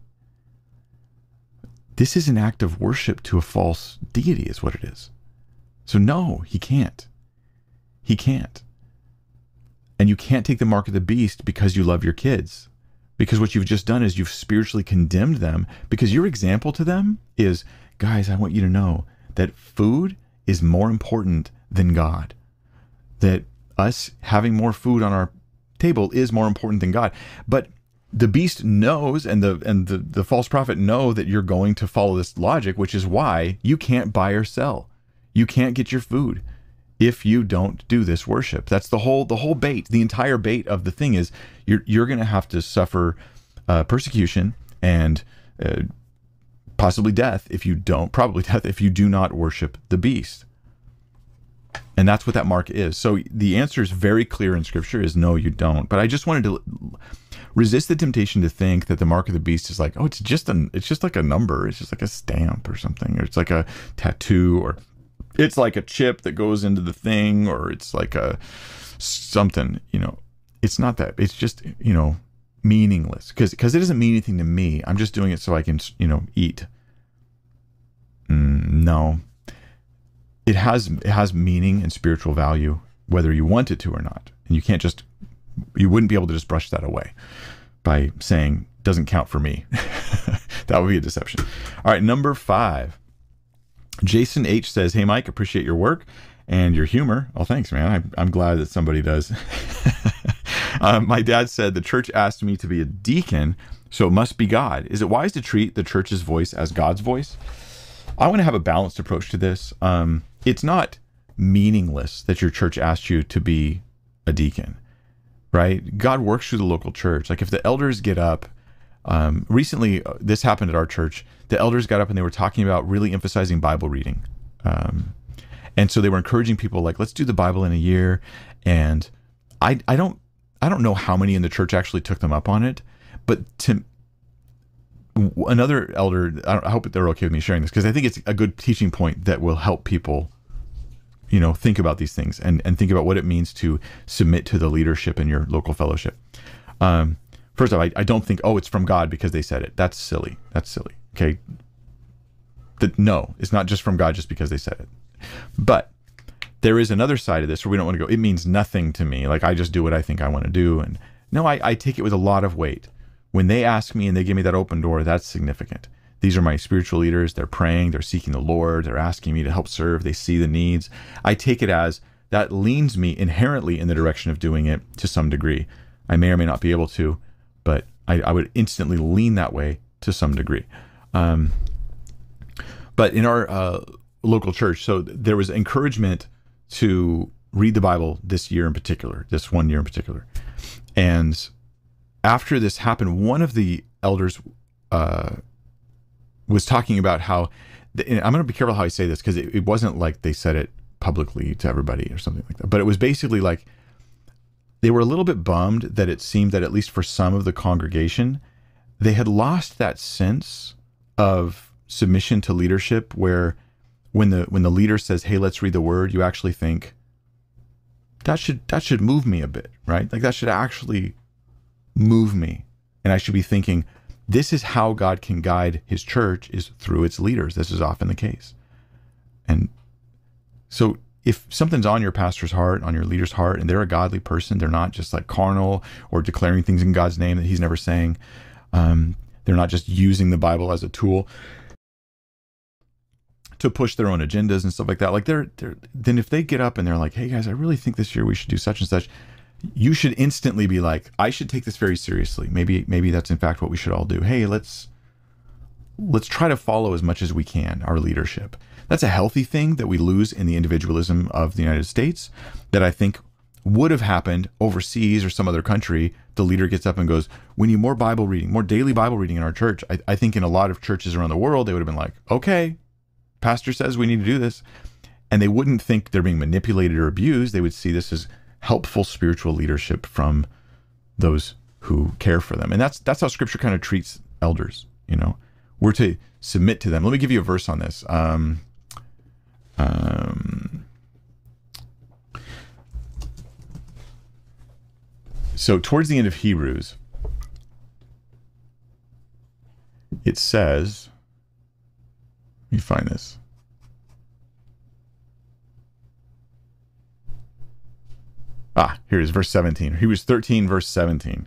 This is an act of worship to a false deity, is what it is. So no, he can't. He can't. And you can't take the mark of the beast because you love your kids. Because what you've just done is you've spiritually condemned them, because your example to them is, guys, I want you to know that food is more important than God. That us having more food on our table is more important than God. But the beast knows, and the and the, the false prophet know that you're going to follow this logic, which is why you can't buy or sell. You can't get your food if you don't do this worship. That's the whole the whole bait. The entire bait of the thing is you're you're going to have to suffer uh, persecution and uh, possibly death if you don't, probably death if you do not worship the beast. And that's what that mark is. So the answer is very clear in Scripture, is no, you don't. But I just wanted to resist the temptation to think that the mark of the beast is like, oh, it's just an it's just like a number, it's just like a stamp or something, or it's like a tattoo, or it's like a chip that goes into the thing, or it's like a something, you know. It's not that. It's just, you know, meaningless, because because it doesn't mean anything to me. I'm just doing it so I can, you know, eat. Mm, no. It has it has meaning and spiritual value, whether you want it to or not. And you can't just, you wouldn't be able to just brush that away by saying, doesn't count for me. That would be a deception. All right, number five. Jason H says, hey, Mike, appreciate your work and your humor. Oh, thanks, man. I'm, I'm glad that somebody does. um, my dad said the church asked me to be a deacon, so it must be God. Is it wise to treat the church's voice as God's voice? I want to have a balanced approach to this. Um, it's not meaningless that your church asked you to be a deacon, right? God works through the local church. Like if the elders get up, um, recently, uh, this happened at our church. The elders got up and they were talking about really emphasizing Bible reading. Um, and so they were encouraging people like, let's do the Bible in a year. And I, I don't, I don't know how many in the church actually took them up on it, but to another elder, I, I hope they're okay with me sharing this, because I think it's a good teaching point that will help people, you know, think about these things and, and think about what it means to submit to the leadership in your local fellowship. Um, first of all, I, I don't think, oh, it's from God because they said it. That's silly. That's silly. Okay. That no, it's not just from God just because they said it. But there is another side of this where we don't want to go, it means nothing to me. Like, I just do what I think I want to do. And no, I, I take it with a lot of weight. When they ask me and they give me that open door, that's significant. These are my spiritual leaders. They're praying. They're seeking the Lord. They're asking me to help serve. They see the needs. I take it as that leans me inherently in the direction of doing it to some degree. I may or may not be able to, but I, I would instantly lean that way to some degree. Um, but in our uh, local church, so there was encouragement to read the Bible this year in particular, this one year in particular. And after this happened, one of the elders uh, was talking about how, the, I'm going to be careful how I say this, because it, it wasn't like they said it publicly to everybody or something like that, but it was basically like they were a little bit bummed that it seemed that at least for some of the congregation, they had lost that sense of submission to leadership, where when the when the leader says, hey, let's read the word, you actually think that should that should move me a bit, right? Like, that should actually move me. And I should be thinking, this is how God can guide his church, is through its leaders. This is often the case. And so if something's on your pastor's heart, on your leader's heart, and they're a godly person, they're not just like carnal or declaring things in God's name that he's never saying. Um, they're not just using the Bible as a tool to push their own agendas and stuff like that. Like they're, they're, then if they get up and they're like, hey guys, I really think this year we should do such and such, you should instantly be like, I should take this very seriously. Maybe, maybe that's in fact what we should all do. Hey, let's, let's try to follow as much as we can our leadership. That's a healthy thing that we lose in the individualism of the United States, that I think would have happened overseas or some other country. The leader gets up and goes, we need more Bible reading, more daily Bible reading in our church. I, I think in a lot of churches around the world, they would have been like, okay, pastor says we need to do this. And they wouldn't think they're being manipulated or abused. They would see this as helpful spiritual leadership from those who care for them. And that's that's how Scripture kind of treats elders. You know, we're to submit to them. Let me give you a verse on this. Um, um, so towards the end of Hebrews, it says, let me find this. Ah, here it is, verse seventeen. Hebrews thirteen, verse seventeen.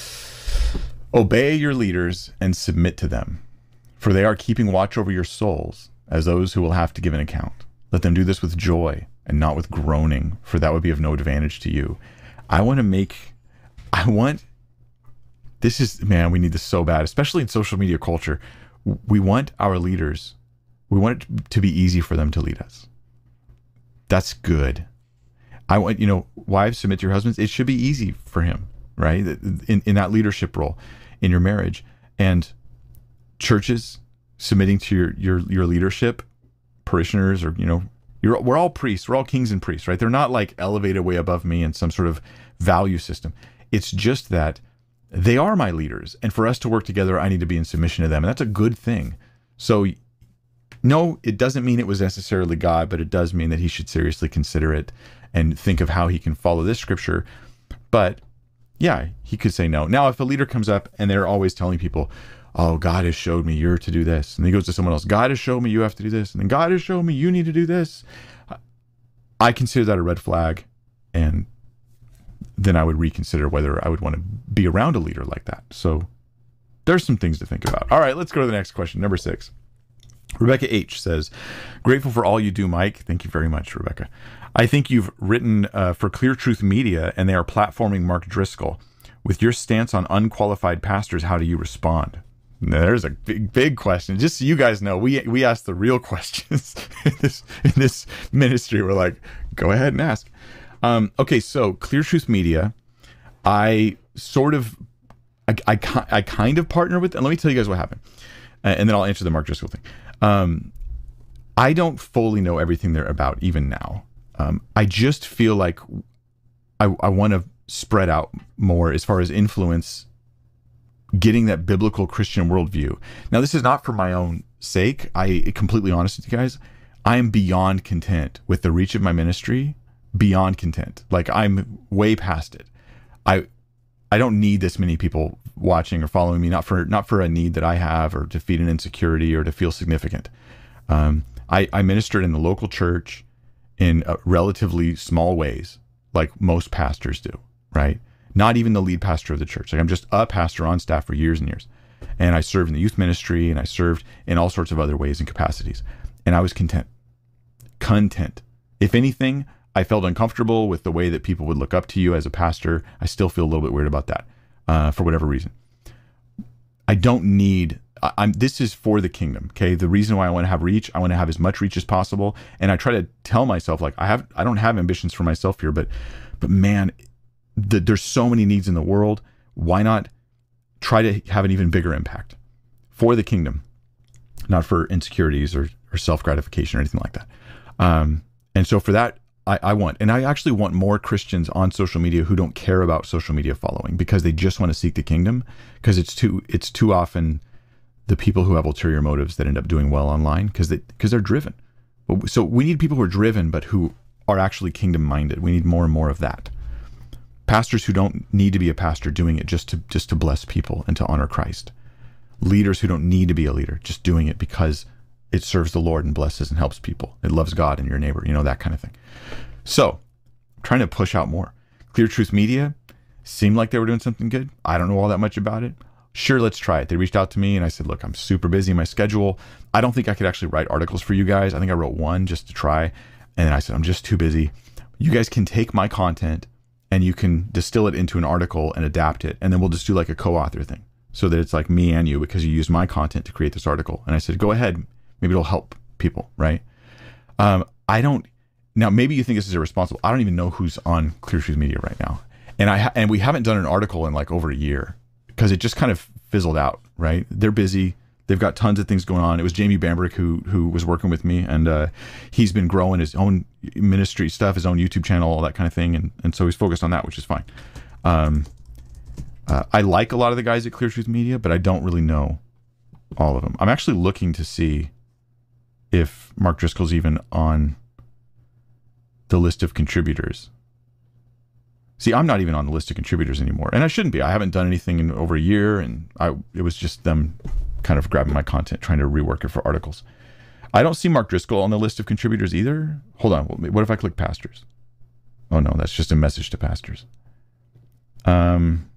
Obey your leaders and submit to them, for they are keeping watch over your souls as those who will have to give an account. Let them do this with joy and not with groaning, for that would be of no advantage to you. I want to make, I want, this is, man, we need this so bad, especially in social media culture. We want our leaders, we want it to be easy for them to lead us. That's good. I want, you know, wives, submit to your husbands. It should be easy for him, right? In, in that leadership role in your marriage. And churches, submitting to your, your, your leadership, parishioners, or, you know, you're, we're all priests. We're all kings and priests, right? They're not like elevated way above me in some sort of value system. It's just that they are my leaders. And for us to work together, I need to be in submission to them. And that's a good thing. So no, it doesn't mean it was necessarily God, but it does mean that he should seriously consider it and think of how he can follow this scripture. But yeah, he could say no. Now, if a leader comes up and they're always telling people, oh, God has showed me you're to do this. And he goes to someone else, God has shown me you have to do this. And then God has shown me you need to do this. I consider that a red flag. And then I would reconsider whether I would want to be around a leader like that. So there's some things to think about. All right, let's go to the next question. Number six. Rebecca H. says, grateful for all you do, Mike. Thank you very much, Rebecca. I think you've written uh, for Clear Truth Media, and they are platforming Mark Driscoll. With your stance on unqualified pastors, how do you respond? Now, there's a big, big question. Just so you guys know, we we ask the real questions in this in this ministry. We're like, go ahead and ask. Um, okay, so Clear Truth Media, I sort of, I, I, I kind of partner with, and let me tell you guys what happened, uh, and then I'll answer the Mark Driscoll thing. Um, I don't fully know everything they're about even now. Um, I just feel like I, I want to spread out more as far as influence, getting that biblical Christian worldview. Now, this is not for my own sake. I completely honest with you guys. I am beyond content with the reach of my ministry, beyond content. Like, I'm way past it. I, I don't need this many people watching or following me, not for, not for a need that I have or to feed an insecurity or to feel significant. Um, I, I ministered in the local church, in uh, relatively small ways, like most pastors do, right? Not even the lead pastor of the church. Like I'm just a pastor on staff for years and years. And I served in the youth ministry, and I served in all sorts of other ways and capacities. And I was content. Content. If anything, I felt uncomfortable with the way that people would look up to you as a pastor. I still feel a little bit weird about that, uh, for whatever reason. I don't need, I, I'm, this is for the kingdom, okay? The reason why I want to have reach, I want to have as much reach as possible. And I try to tell myself, like, I have, I don't have ambitions for myself here, but, but man, the, there's so many needs in the world. Why not try to have an even bigger impact for the kingdom, not for insecurities or, or self-gratification or anything like that. Um, and so for that, I, I want, and I actually want more Christians on social media who don't care about social media following because they just want to seek the kingdom, because it's too, it's too often the people who have ulterior motives that end up doing well online because they, because they're driven. So we need people who are driven, but who are actually kingdom minded. We need more and more of that. Pastors who don't need to be a pastor doing it just to, just to bless people and to honor Christ. Leaders who don't need to be a leader, just doing it because it serves the Lord and blesses and helps people. It loves God and your neighbor, you know, that kind of thing. So I'm trying to push out more. Clear Truth Media seemed like they were doing something good. I don't know all that much about it. Sure, let's try it. They reached out to me and I said, look, I'm super busy in my schedule. I don't think I could actually write articles for you guys. I think I wrote one just to try. And then I said, I'm just too busy. You guys can take my content and you can distill it into an article and adapt it. And then we'll just do like a co-author thing so that it's like me and you, because you used my content to create this article. And I said, go ahead. Maybe it'll help people, right? Um, I don't, now maybe you think this is irresponsible. I don't even know who's on Clear Truth Media right now. And I ha- and we haven't done an article in like over a year because it just kind of fizzled out, right? They're busy. They've got tons of things going on. It was Jamie Bambrick who who was working with me, and uh, he's been growing his own ministry stuff, his own YouTube channel, all that kind of thing. And, and so he's focused on that, which is fine. Um, uh, I like a lot of the guys at Clear Truth Media, but I don't really know all of them. I'm actually looking to see if Mark Driscoll's even on the list of contributors. See, I'm not even on the list of contributors anymore, and I shouldn't be. I haven't done anything in over a year, and I it was just them kind of grabbing my content, trying to rework it for articles. I don't see Mark Driscoll on the list of contributors either. Hold on. What if I click pastors? Oh no, that's just a message to pastors. Um,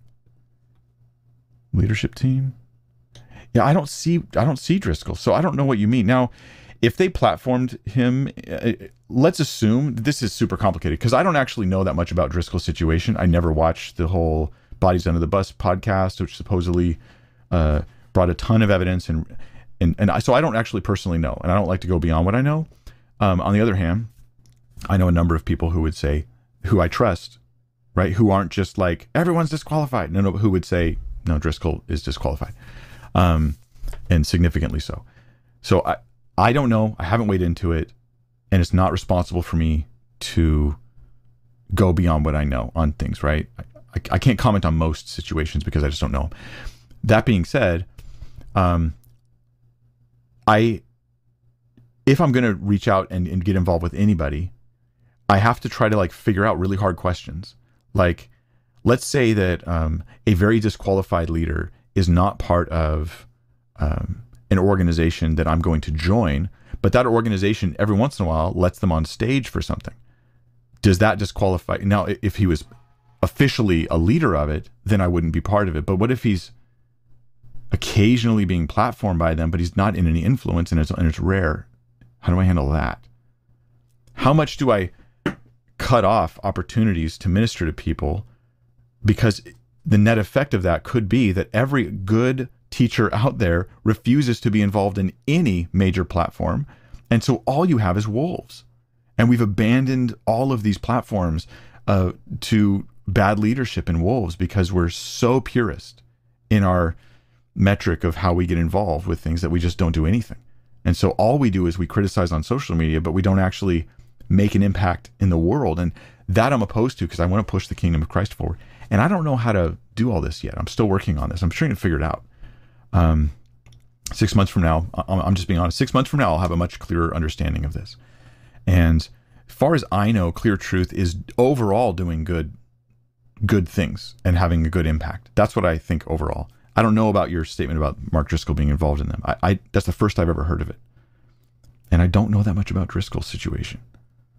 leadership team. Yeah, I don't see I don't see Driscoll, so I don't know what you mean. Now, if they platformed him, uh, let's assume this is super complicated because I don't actually know that much about Driscoll's situation. I never watched the whole Bodies Under the Bus podcast, which supposedly uh, brought a ton of evidence, and and and I, so I don't actually personally know, and I don't like to go beyond what I know. Um, on the other hand, I know a number of people who would say, who I trust, right, who aren't just like everyone's disqualified. No, no, who would say no, Driscoll is disqualified. Um, and significantly so. So I, I don't know. I haven't weighed into it, and it's not responsible for me to go beyond what I know on things, right? I, I, I can't comment on most situations because I just don't know. That being said, um, I, if I'm going to reach out and, and get involved with anybody, I have to try to like figure out really hard questions. Like, let's say that um, a very disqualified leader is not part of um, an organization that I'm going to join, but that organization every once in a while lets them on stage for something. Does that disqualify? Now, if he was officially a leader of it, then I wouldn't be part of it. But what if he's occasionally being platformed by them, but he's not in any influence and it's, and it's rare? How do I handle that? How much do I cut off opportunities to minister to people? Because the net effect of that could be that every good teacher out there refuses to be involved in any major platform. And so all you have is wolves. And we've abandoned all of these platforms uh, to bad leadership and wolves because we're so purist in our metric of how we get involved with things that we just don't do anything. And so all we do is we criticize on social media, but we don't actually make an impact in the world. And that I'm opposed to because I want to push the kingdom of Christ forward. And I don't know how to do all this yet. I'm still working on this. I'm trying to figure it out. Um, six months from now, I'm just being honest, six months from now, I'll have a much clearer understanding of this. And as far as I know, Clear Truth is overall doing good, good things and having a good impact. That's what I think overall. I don't know about your statement about Mark Driscoll being involved in them. I, I that's the first I've ever heard of it. And I don't know that much about Driscoll's situation.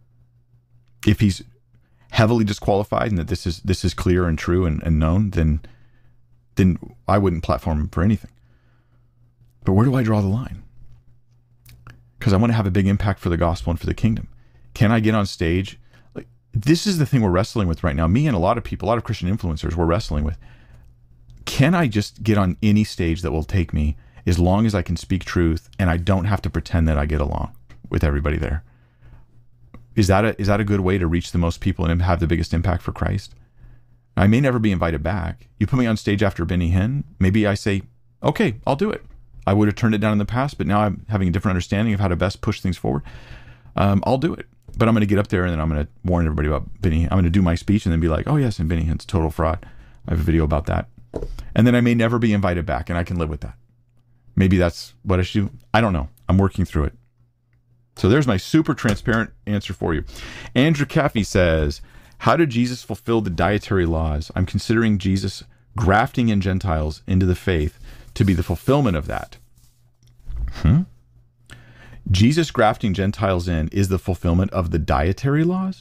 if he's heavily disqualified and that this is this is clear and true and, and known, then then I wouldn't platform him for anything. But where do I draw the line? Because I want to have a big impact for the gospel and for the kingdom. Can I get on stage? Like, this is the thing we're wrestling with right now. Me and a lot of people, a lot of Christian influencers, we're wrestling with. Can I just get on any stage that will take me as long as I can speak truth and I don't have to pretend that I get along with everybody there? Is that a, is that a good way to reach the most people and have the biggest impact for Christ? I may never be invited back. You put me on stage after Benny Hinn, maybe I say, okay, I'll do it. I would have turned it down in the past, but now I'm having a different understanding of how to best push things forward. Um, I'll do it. But I'm going to get up there and then I'm going to warn everybody about Benny. I'm going to do my speech and then be like, oh yes, and Benny Hinn's total fraud. I have a video about that. And then I may never be invited back, and I can live with that. Maybe that's what I should do. I don't know. I'm working through it. So there's my super transparent answer for you. Andrew Caffey says, how did Jesus fulfill the dietary laws? I'm considering Jesus grafting in Gentiles into the faith to be the fulfillment of that. Hmm? Jesus grafting Gentiles in is the fulfillment of the dietary laws?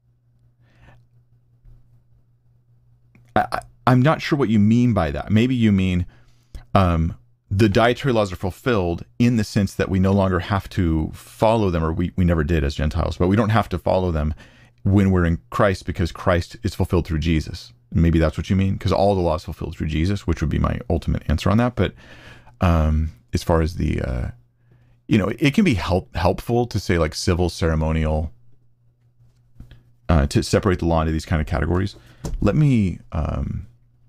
I, I, I'm not sure what you mean by that. Maybe you mean um, the dietary laws are fulfilled in the sense that we no longer have to follow them, or we, we never did as Gentiles, but we don't have to follow them when we're in Christ because Christ is fulfilled through Jesus. Maybe that's what you mean, because all the law is fulfilled through Jesus, which would be my ultimate answer on that. But um, as far as the, uh, you know, it can be help helpful to say like civil, ceremonial, uh, to separate the law into these kind of categories. Let me um,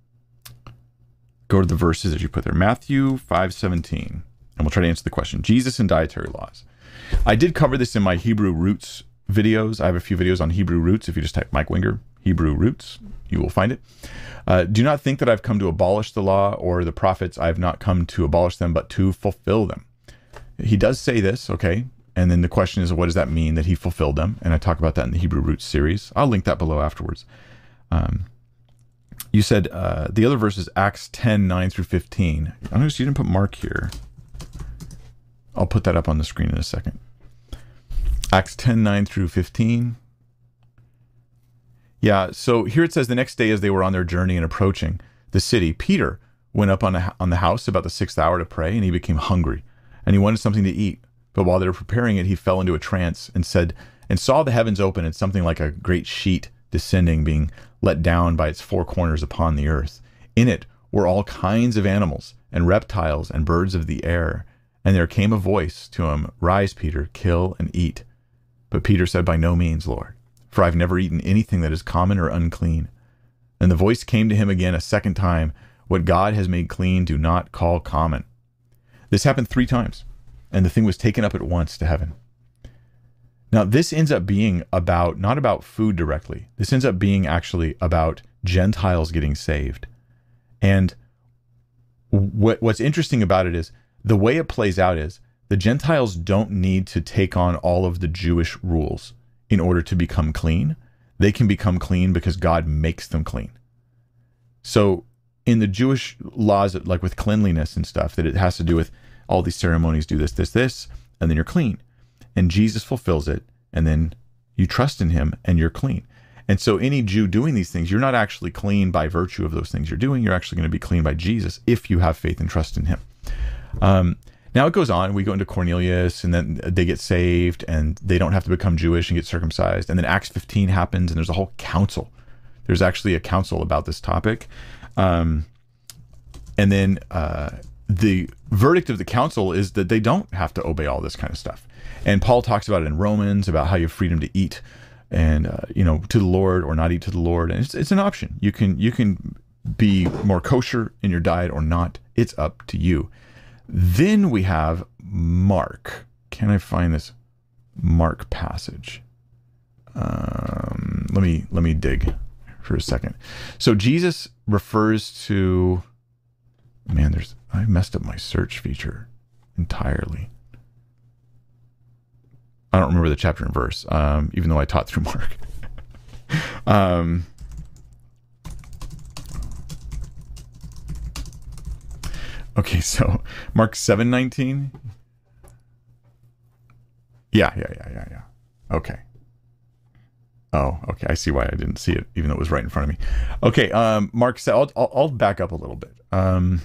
go to the verses that you put there. Matthew five seventeen, and we'll try to answer the question. Jesus and dietary laws. I did cover this in my Hebrew roots videos. I have a few videos on Hebrew roots. If you just type Mike Winger, Hebrew roots, you will find it. Uh, do not think that I've come to abolish the law or the prophets. I have not come to abolish them, but to fulfill them. He does say this, okay? And then the question is, what does that mean that he fulfilled them? And I talk about that in the Hebrew Roots series. I'll link that below afterwards. Um, you said uh, the other verse is Acts ten, nine through fifteen. I noticed you didn't put Mark here. I'll put that up on the screen in a second. Acts ten, nine through fifteen. Yeah, so here it says, the next day as they were on their journey and approaching the city, Peter went up on, a, on the house about the sixth hour to pray, and he became hungry, and he wanted something to eat. But while they were preparing it, he fell into a trance and said, and saw the heavens open and something like a great sheet descending, being let down by its four corners upon the earth. In it were all kinds of animals and reptiles and birds of the air. And there came a voice to him, rise, Peter, kill and eat. But Peter said, by no means, Lord, for I've never eaten anything that is common or unclean. And the voice came to him again a second time, what God has made clean, do not call common. This happened three times, and the thing was taken up at once to heaven. Now, this ends up being about, not about food directly. This ends up being actually about Gentiles getting saved. And what, what's interesting about it is, the way it plays out is, the Gentiles don't need to take on all of the Jewish rules in order to become clean. They can become clean because God makes them clean. So in the Jewish laws, like with cleanliness and stuff, that it has to do with all these ceremonies, do this, this, this, and then you're clean. And Jesus fulfills it, and then you trust in him, and you're clean. And so any Jew doing these things, you're not actually clean by virtue of those things you're doing. You're actually going to be clean by Jesus if you have faith and trust in him. Um, now it goes on. We go into Cornelius, and then they get saved, and they don't have to become Jewish and get circumcised. And then Acts fifteen happens, and there's a whole council. There's actually a council about this topic. Um, and then uh, the verdict of the council is that they don't have to obey all this kind of stuff. And Paul talks about it in Romans, about how you have freedom to eat and, uh, you know, to the Lord or not eat to the Lord. And it's, it's an option. You can, you can be more kosher in your diet or not. It's up to you. Then we have Mark. Can I find this Mark passage? Um, let me, let me dig for a second. So Jesus refers to, man, there's, I messed up my search feature entirely. I don't remember the chapter and verse, um, even though I taught through Mark. um, okay, so Mark seven nineteen. Yeah, yeah, yeah, yeah, yeah. Okay. Oh, okay. I see why I didn't see it, even though it was right in front of me. Okay, um, Mark said, I'll, I'll, I'll back up a little bit. Um,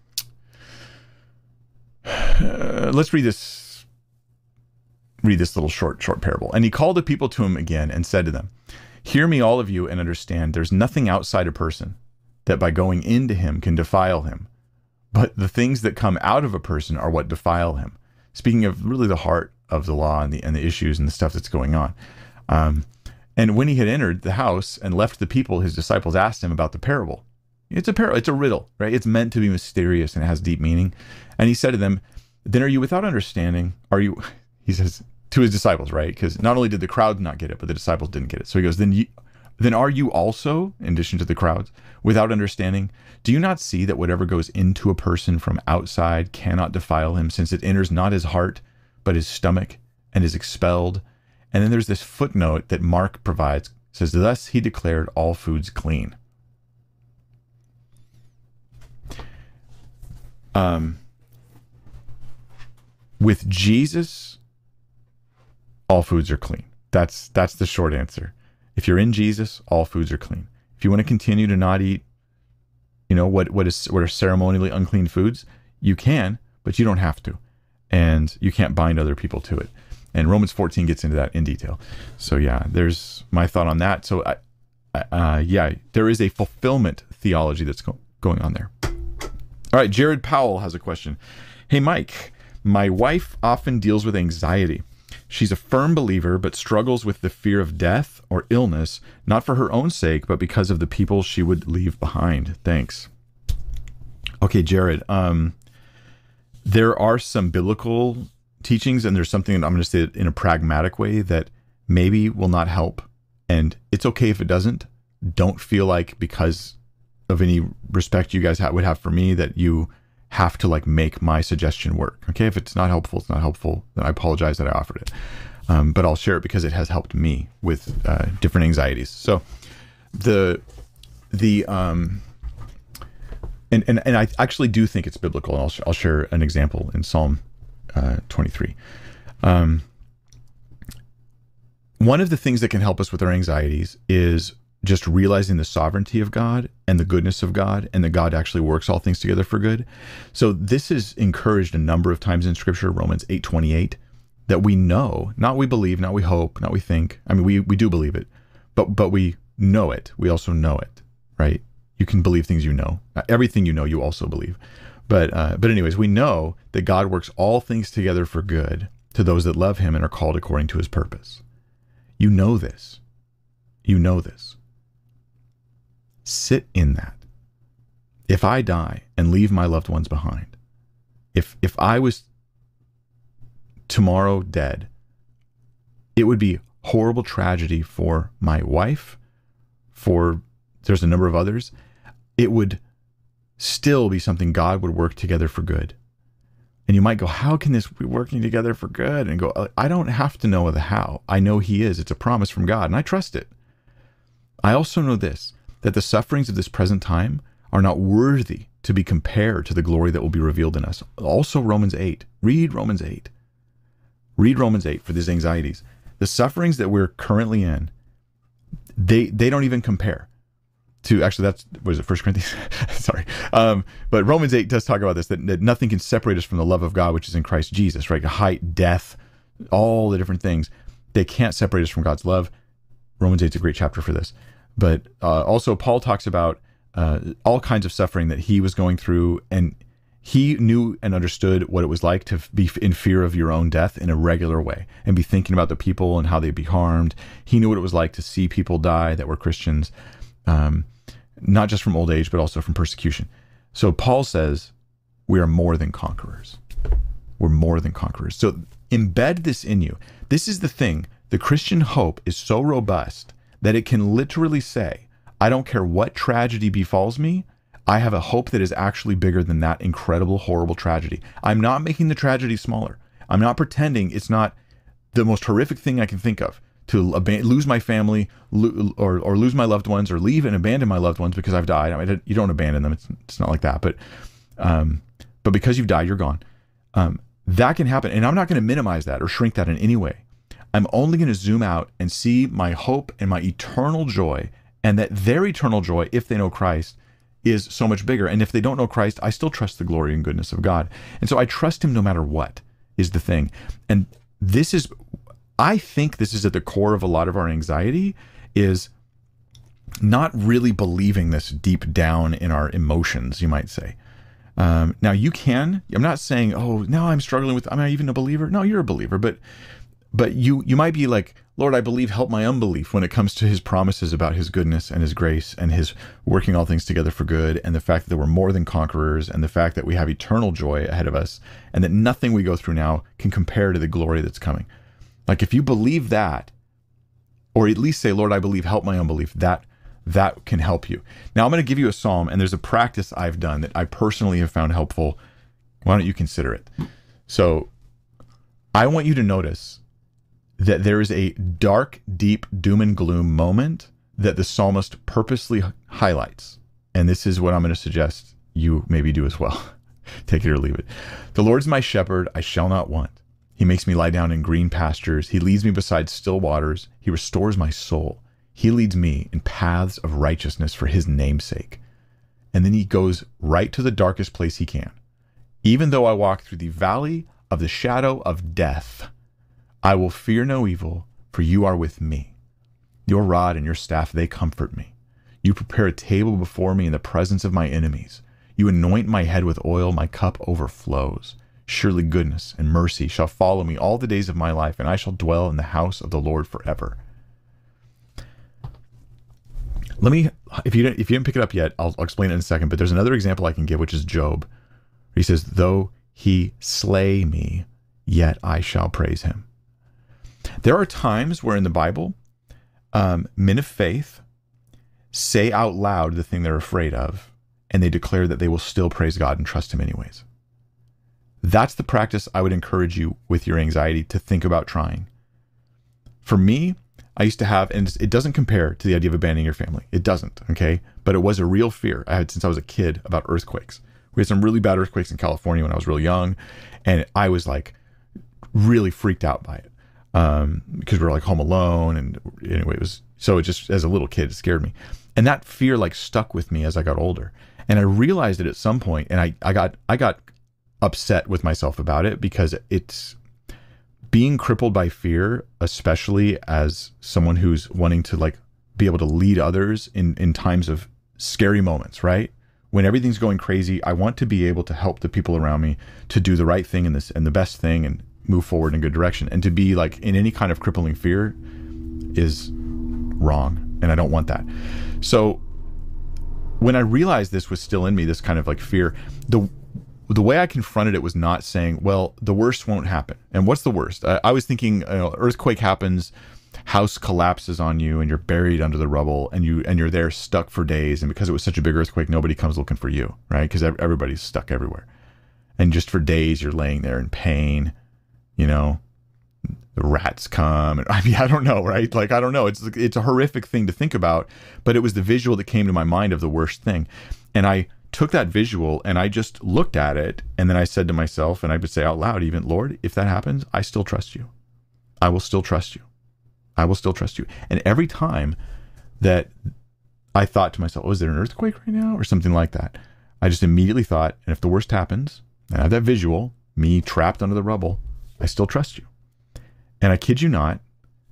uh, let's read this. Read this little short, short parable. And he called the people to him again and said to them, "Hear me, all of you, and understand. There's nothing outside a person that by going into him can defile him, but the things that come out of a person are what defile him." Speaking of really the heart of the law and the and the issues and the stuff that's going on. Um, and when he had entered the house and left the people, his disciples asked him about the parable. It's a parable. It's a riddle, right? It's meant to be mysterious and it has deep meaning. And he said to them, "Then are you without understanding? Are you?" He says to his disciples, right? Because not only did the crowd not get it, but the disciples didn't get it. So he goes, "Then you, then are you also, in addition to the crowds, without understanding? Do you not see that whatever goes into a person from outside cannot defile him, since it enters not his heart, but his stomach, and is expelled?" And then there's this footnote that Mark provides. It says, "Thus he declared all foods clean." Um, with Jesus, all foods are clean. That's that's the short answer. If you're in Jesus, all foods are clean. If you want to continue to not eat, you know, what what is what are ceremonially unclean foods, you can, but you don't have to, and you can't bind other people to it. And Romans fourteen gets into that in detail. So yeah, there's my thought on that. So I, uh, yeah, there is a fulfillment theology that's go- going on there. All right, Jared Powell has a question. "Hey, Mike, my wife often deals with anxiety. She's a firm believer, but struggles with the fear of death or illness, not for her own sake, but because of the people she would leave behind. Thanks." Okay, Jared, um, there are some biblical teachings, and there's something, I'm going to say it in a pragmatic way, that maybe will not help. And it's okay if it doesn't. Don't feel like because of any respect you guys ha- would have for me that you have to like make my suggestion work. Okay, if it's not helpful, it's not helpful. Then I apologize that I offered it. Um, but I'll share it because it has helped me with uh, different anxieties. So the the um and and and I actually do think it's biblical, and I'll sh- I'll share an example in Psalm uh, twenty-three. Um, one of the things that can help us with our anxieties is just realizing the sovereignty of God and the goodness of God, and that God actually works all things together for good. So this is encouraged a number of times in Scripture, Romans eight twenty-eight, that we know, not we believe, not we hope, not we think. I mean, we we do believe it, but but we know it. We also know it, right? You can believe things you know. Everything you know, you also believe. But uh, but anyways, we know that God works all things together for good to those that love him and are called according to his purpose. You know this. You know this. Sit in that. If I die and leave my loved ones behind, if if I was tomorrow dead, it would be horrible tragedy for my wife, for there's a number of others. It would still be something God would work together for good. And you might go, how can this be working together for good? And go, I don't have to know the how. I know he is. It's a promise from God, and I trust it. I also know this, that the sufferings of this present time are not worthy to be compared to the glory that will be revealed in us. Also Romans eight. Read Romans eight. Read Romans eight for these anxieties. The sufferings that we're currently in, they they don't even compare to, actually that's, what is it, First Corinthians? Sorry. Um, but Romans eight does talk about this, that, that nothing can separate us from the love of God, which is in Christ Jesus, right? Height, death, all the different things. They can't separate us from God's love. Romans eight is a great chapter for this. But uh, also Paul talks about uh, all kinds of suffering that he was going through, and he knew and understood what it was like to be in fear of your own death in a regular way and be thinking about the people and how they'd be harmed. He knew what it was like to see people die that were Christians, um, not just from old age, but also from persecution. So Paul says, we are more than conquerors. We're more than conquerors. So embed this in you. This is the thing. The Christian hope is so robust that it can literally say, I don't care what tragedy befalls me, I have a hope that is actually bigger than that incredible, horrible tragedy. I'm not making the tragedy smaller. I'm not pretending it's not the most horrific thing I can think of, to ab- lose my family lo- or, or lose my loved ones, or leave and abandon my loved ones because I've died. I mean, you don't abandon them. It's, it's not like that. But um, but because you've died, you're gone. Um, that can happen. And I'm not going to minimize that or shrink that in any way. I'm only going to zoom out and see my hope and my eternal joy, and that their eternal joy, if they know Christ, is so much bigger. And if they don't know Christ, I still trust the glory and goodness of God. And so I trust him no matter what is the thing. And this is, I think this is at the core of a lot of our anxiety, is not really believing this deep down in our emotions, you might say. Um, now you can, I'm not saying, oh, now I'm struggling with, am I even a believer? No, you're a believer, but but you you might be like, Lord, I believe, help my unbelief when it comes to his promises about his goodness and his grace and his working all things together for good, and the fact that we're more than conquerors, and the fact that we have eternal joy ahead of us, and that nothing we go through now can compare to the glory that's coming. Like if you believe that, or at least say, Lord, I believe, help my unbelief, that that can help you. Now I'm going to give you a psalm, and there's a practice I've done that I personally have found helpful. Why don't you consider it? So I want you to notice that there is a dark, deep doom and gloom moment that the psalmist purposely highlights. And this is what I'm going to suggest you maybe do as well. Take it or leave it. The Lord's my shepherd, I shall not want. He makes me lie down in green pastures. He leads me beside still waters. He restores my soul. He leads me in paths of righteousness for his name's sake. And then he goes right to the darkest place he can. Even though I walk through the valley of the shadow of death, I will fear no evil, for you are with me. Your rod and your staff, they comfort me. You prepare a table before me in the presence of my enemies. You anoint my head with oil, my cup overflows. Surely goodness and mercy shall follow me all the days of my life, and I shall dwell in the house of the Lord forever. Let me, if you didn't, if you didn't pick it up yet, I'll, I'll explain it in a second, but there's another example I can give, which is Job. He says, though he slay me, yet I shall praise him. There are times where in the Bible, um, men of faith say out loud the thing they're afraid of, and they declare that they will still praise God and trust him anyways. That's the practice I would encourage you with your anxiety to think about trying. For me, I used to have, and it doesn't compare to the idea of abandoning your family. It doesn't, okay? But it was a real fear I had since I was a kid about earthquakes. We had some really bad earthquakes in California when I was real young, and I was like really freaked out by it um, because we were like home alone, and anyway, it was, so it just, as a little kid, it scared me. And that fear like stuck with me as I got older. And I realized it at some point, and I, I got, I got upset with myself about it, because it's, being crippled by fear, especially as someone who's wanting to like be able to lead others in, in times of scary moments, right? When everything's going crazy, I want to be able to help the people around me to do the right thing and this and the best thing and move forward in a good direction. And to be like in any kind of crippling fear is wrong. And I don't want that. So when I realized this was still in me, this kind of like fear, the the way I confronted it was not saying, well, the worst won't happen. And what's the worst? I, I was thinking, you know, earthquake happens, house collapses on you, and you're buried under the rubble, and you and you're there stuck for days. And because it was such a big earthquake, nobody comes looking for you, right? Because everybody's stuck everywhere. And just for days, you're laying there in pain. You know, the rats come, and I mean, I don't know, right? Like, I don't know. It's it's a horrific thing to think about, but it was the visual that came to my mind of the worst thing, and I took that visual and I just looked at it, and then I said to myself, and I would say out loud even, Lord, if that happens, I still trust you. I will still trust you. I will still trust you. And every time that I thought to myself, oh, is there an earthquake right now? Or something like that, I just immediately thought, and if the worst happens, and I have that visual, me trapped under the rubble, I still trust you. And I kid you not,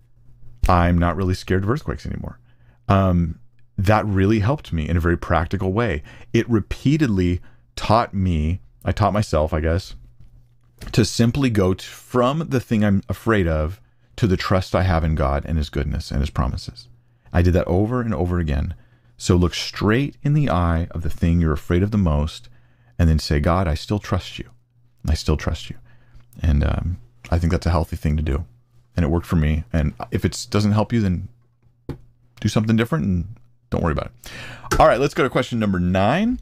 I'm not really scared of earthquakes anymore. Um, that really helped me in a very practical way. It repeatedly taught me, I taught myself, I guess, to simply go to, from the thing I'm afraid of to the trust I have in God and his goodness and his promises. I did that over and over again. So look straight in the eye of the thing you're afraid of the most, and then say, God, I still trust you. I still trust you. And um, I think that's a healthy thing to do. And it worked for me. And if it doesn't help you, then do something different and don't worry about it. All right, let's go to question number nine.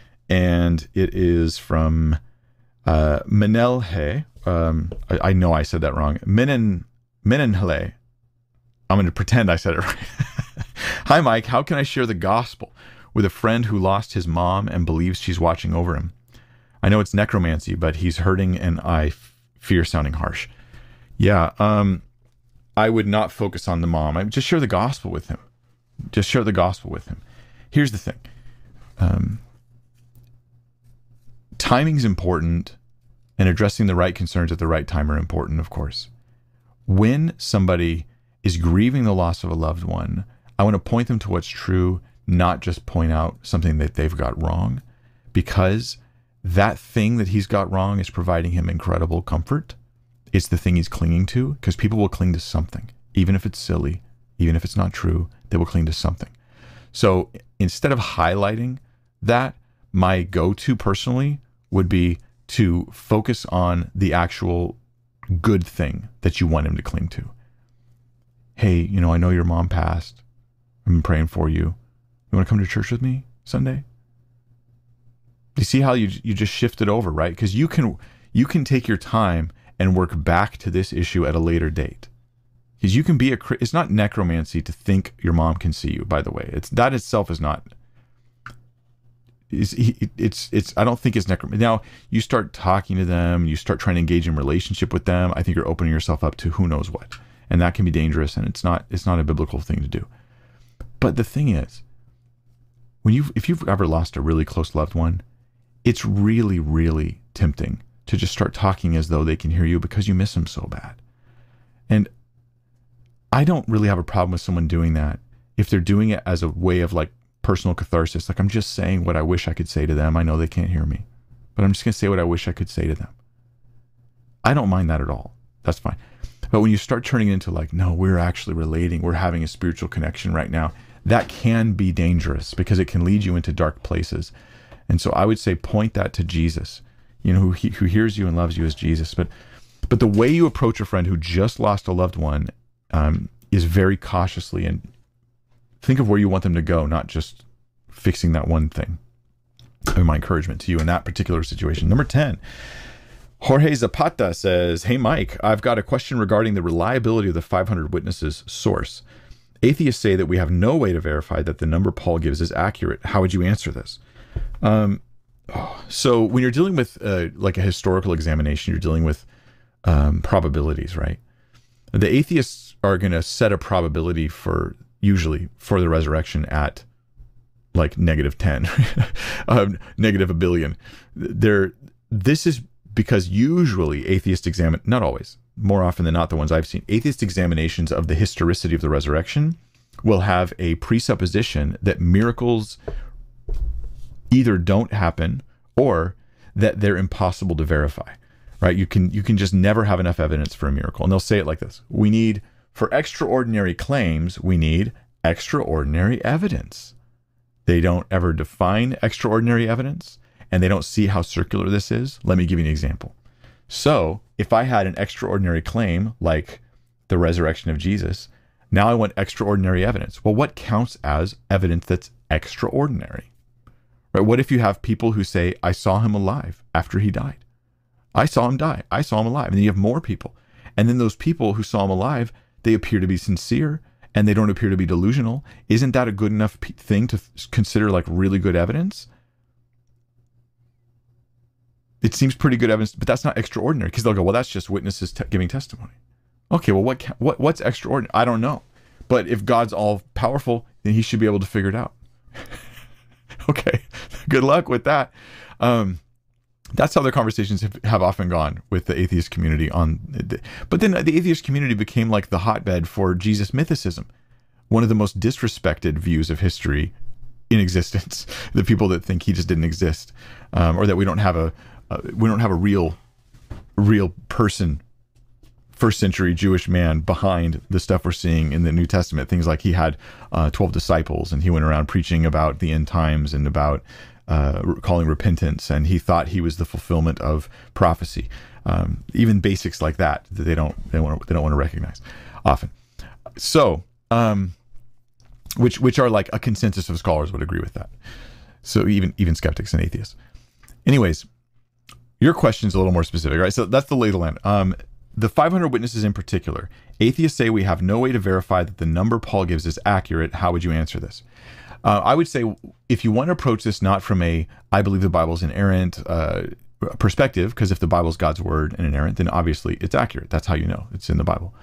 And it is from uh, Menelhe. Um, I, I know I said that wrong. Menen, Menenhle. I'm going to pretend I said it right. Hi, Mike. How can I share the gospel with a friend who lost his mom and believes she's watching over him? I know it's necromancy, but he's hurting and I f- fear sounding harsh. Yeah. Um, I would not focus on the mom. I would just share the gospel with him. Just share the gospel with him. Here's the thing. Um, timing's important, and addressing the right concerns at the right time are important, of course. When somebody is grieving the loss of a loved one, I want to point them to what's true, not just point out something that they've got wrong, because that thing that he's got wrong is providing him incredible comfort. It's the thing he's clinging to, because people will cling to something, even if it's silly, even if it's not true, they will cling to something. So instead of highlighting that, my go-to personally would be to focus on the actual good thing that you want him to cling to. Hey, you know, I know your mom passed. I've been praying for you. You want to come to church with me Sunday? You see how you you just shifted over, right? Because you can you can take your time and work back to this issue at a later date. Because you can be a, it's not necromancy to think your mom can see you, by the way. It's, that itself is not, it's, it's, it's, I don't think it's necromancy. Now, you start talking to them, you start trying to engage in relationship with them, I think you're opening yourself up to who knows what. And that can be dangerous, and it's not, it's not a biblical thing to do. But the thing is, when you've, if you've ever lost a really close loved one, it's really, really tempting to just start talking as though they can hear you because you miss them so bad. And I don't really have a problem with someone doing that if they're doing it as a way of like personal catharsis. Like, I'm just saying what I wish I could say to them. I know they can't hear me, but I'm just going to say what I wish I could say to them. I don't mind that at all. That's fine. But when you start turning it into like, no, we're actually relating, we're having a spiritual connection right now, that can be dangerous because it can lead you into dark places. And so I would say point that to Jesus. You know, who, he, who hears you and loves you as Jesus. But but the way you approach a friend who just lost a loved one um, is very cautiously, and think of where you want them to go, not just fixing that one thing. And my encouragement to you in that particular situation. Number ten, Jorge Zapata says, hey, Mike, I've got a question regarding the reliability of the five hundred witnesses source. Atheists say that we have no way to verify that the number Paul gives is accurate. How would you answer this? Um, So when you're dealing with uh, like a historical examination, you're dealing with um, probabilities, right? The atheists are going to set a probability for, usually, for the resurrection at like negative ten, um, negative a billion. They're, this is because usually atheist examine, not always, more often than not the ones I've seen, atheist examinations of the historicity of the resurrection will have a presupposition that miracles either don't happen or that they're impossible to verify, right? You can you can just never have enough evidence for a miracle. And they'll say it like this: we need, for extraordinary claims, we need extraordinary evidence. They don't ever define extraordinary evidence, and they don't see how circular this is. Let me give you an example. So if I had an extraordinary claim like the resurrection of Jesus, now I want extraordinary evidence. Well, what counts as evidence that's extraordinary? Right? What if you have people who say, I saw him alive after he died? I saw him die. I saw him alive. And then you have more people. And then those people who saw him alive, they appear to be sincere and they don't appear to be delusional. Isn't that a good enough p- thing to th- consider like really good evidence? It seems pretty good evidence, but that's not extraordinary, because they'll go, well, that's just witnesses te- giving testimony. Okay, well, what ca- what what's extraordinary? I don't know. But if God's all powerful, then he should be able to figure it out. Okay, good luck with that. Um, that's how the conversations have, have often gone with the atheist community. On, the, But then the atheist community became like the hotbed for Jesus mythicism, one of the most disrespected views of history in existence. The people that think he just didn't exist, um, or that we don't have a uh, we don't have a real real person, first century Jewish man behind the stuff we're seeing in the New Testament. Things like he had uh, twelve disciples and he went around preaching about the end times and about uh, calling repentance, and he thought he was the fulfillment of prophecy. Um, even basics like that that they don't they want they don't want to recognize often. So, um, which which are like a consensus of scholars would agree with that. So even even skeptics and atheists. Anyways, your question's a little more specific, right? So that's the lay of the land. Um, The five hundred witnesses in particular, atheists say we have no way to verify that the number Paul gives is accurate. How would you answer this? Uh, I would say, if you want to approach this not from a, I believe the Bible's inerrant uh, perspective, because if the Bible's God's word and inerrant, then obviously it's accurate. That's how you know it's in the Bible.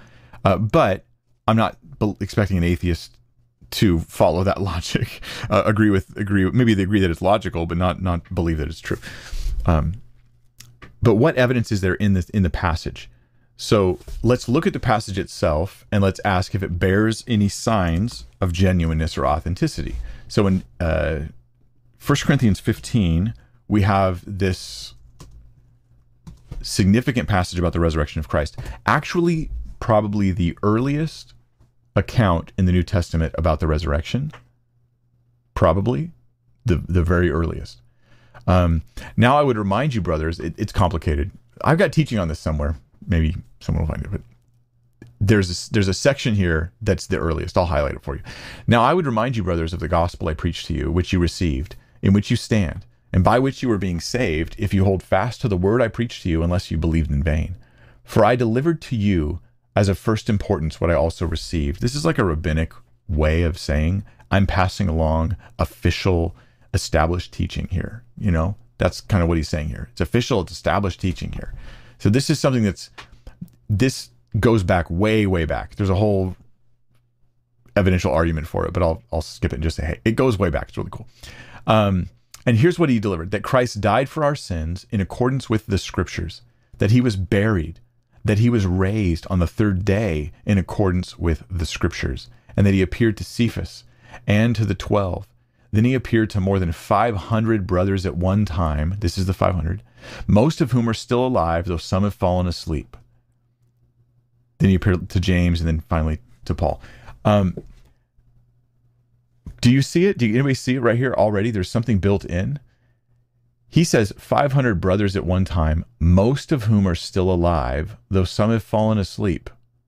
Uh, but I'm not be- expecting an atheist to follow that logic. Uh, agree with agree. Maybe they agree that it's logical, but not not believe that it's true. Um, but what evidence is there in this in the passage? So let's look at the passage itself and let's ask if it bears any signs of genuineness or authenticity. So in uh, First Corinthians fifteen, we have this significant passage about the resurrection of Christ. Actually, probably the earliest account in the New Testament about the resurrection. Probably the the very earliest. Um, now, I would remind you, brothers, it, it's complicated. I've got teaching on this somewhere. Maybe someone will find it, but there's a, there's a section here that's the earliest. I'll highlight it for you. Now, I would remind you, brothers, of the gospel I preached to you, which you received, in which you stand, and by which you are being saved, if you hold fast to the word I preached to you, unless you believed in vain. For I delivered to you as of first importance what I also received. This is like a rabbinic way of saying I'm passing along official, established teaching here. You know, that's kind of what he's saying here. It's official, it's established teaching here. So this is something that's, this goes back way, way back. There's a whole evidential argument for it, but I'll I'll skip it and just say, hey, it goes way back. It's really cool. Um, and here's what he delivered: that Christ died for our sins in accordance with the scriptures, that he was buried, that he was raised on the third day in accordance with the scriptures, and that he appeared to Cephas and to the twelve. Then he appeared to more than five hundred brothers at one time. This is the five hundred, most of whom are still alive, though some have fallen asleep. Then he appeared to James, and then finally to Paul. Um, do you see it? Do you, anybody see it right here already? There's something built in. He says five hundred brothers at one time, most of whom are still alive, though some have fallen asleep.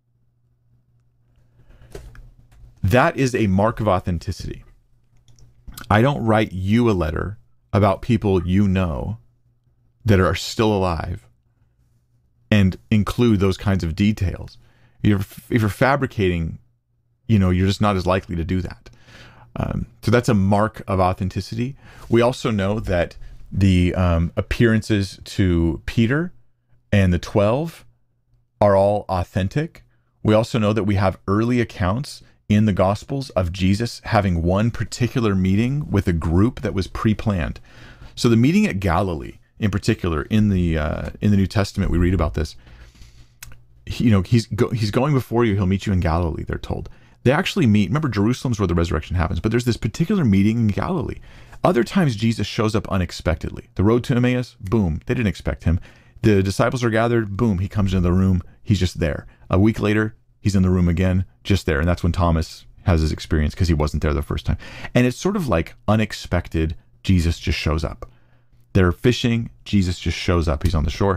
That is a mark of authenticity. I don't write you a letter about people you know that are still alive and include those kinds of details. If you're fabricating, you know, you're just not as likely to do that. Um, so that's a mark of authenticity. We also know that the um, appearances to Peter and the twelve are all authentic. We also know that we have early accounts in the Gospels of Jesus having one particular meeting with a group that was pre-planned. So the meeting at Galilee, in particular, in the uh, in the New Testament, we read about this. He, you know, he's go, he's going before you. He'll meet you in Galilee. They're told. They actually meet. Remember, Jerusalem's where the resurrection happens, but there's this particular meeting in Galilee. Other times, Jesus shows up unexpectedly. The road to Emmaus, boom, they didn't expect him. The disciples are gathered, boom, he comes into the room. He's just there. A week later, he's in the room again, just there. And that's when Thomas has his experience because he wasn't there the first time. And it's sort of like unexpected. Jesus just shows up. They're fishing. Jesus just shows up. He's on the shore.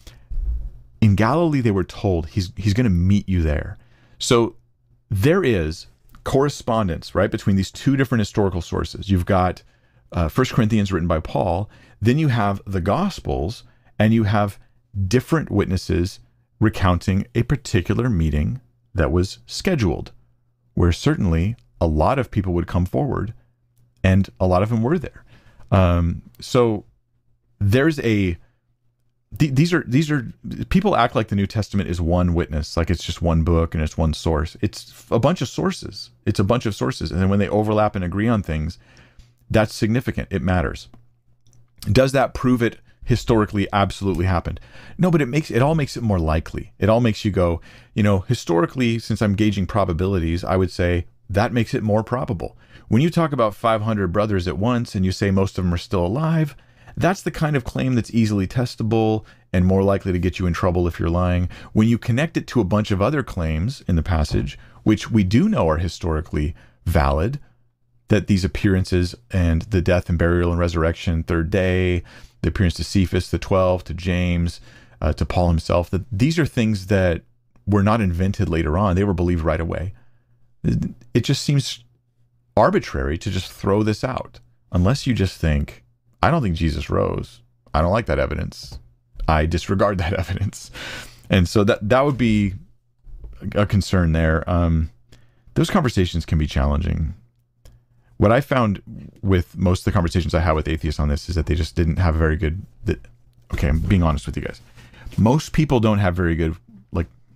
In Galilee, they were told he's he's going to meet you there. So there is correspondence, right, between these two different historical sources. You've got uh, First Corinthians written by Paul. Then you have the Gospels, and you have different witnesses recounting a particular meeting that was scheduled, where certainly a lot of people would come forward, and a lot of them were there. Um, so there's a th- these are these are people act like the New Testament is one witness, like it's just one book and it's one source. It's a bunch of sources. It's a bunch of sources, and then when they overlap and agree on things, that's significant. It matters. Does that prove it historically absolutely happened? No, but it makes it all makes it more likely. It all makes you go, you know, historically, since I'm gauging probabilities, I would say that makes it more probable. When you talk about five hundred brothers at once and you say most of them are still alive, that's the kind of claim that's easily testable and more likely to get you in trouble if you're lying. When you connect it to a bunch of other claims in the passage, which we do know are historically valid, that these appearances and the death and burial and resurrection, third day, the appearance to Cephas, the twelve, to James, uh, to Paul himself, that these are things that were not invented later on. They were believed right away. It just seems arbitrary to just throw this out, unless you just think, I don't think Jesus rose. I don't like that evidence. I disregard that evidence. And so that that would be a concern there. Um, those conversations can be challenging. What I found with most of the conversations I had with atheists on this is that they just didn't have very good, that, okay, I'm being honest with you guys. Most people don't have very good, like,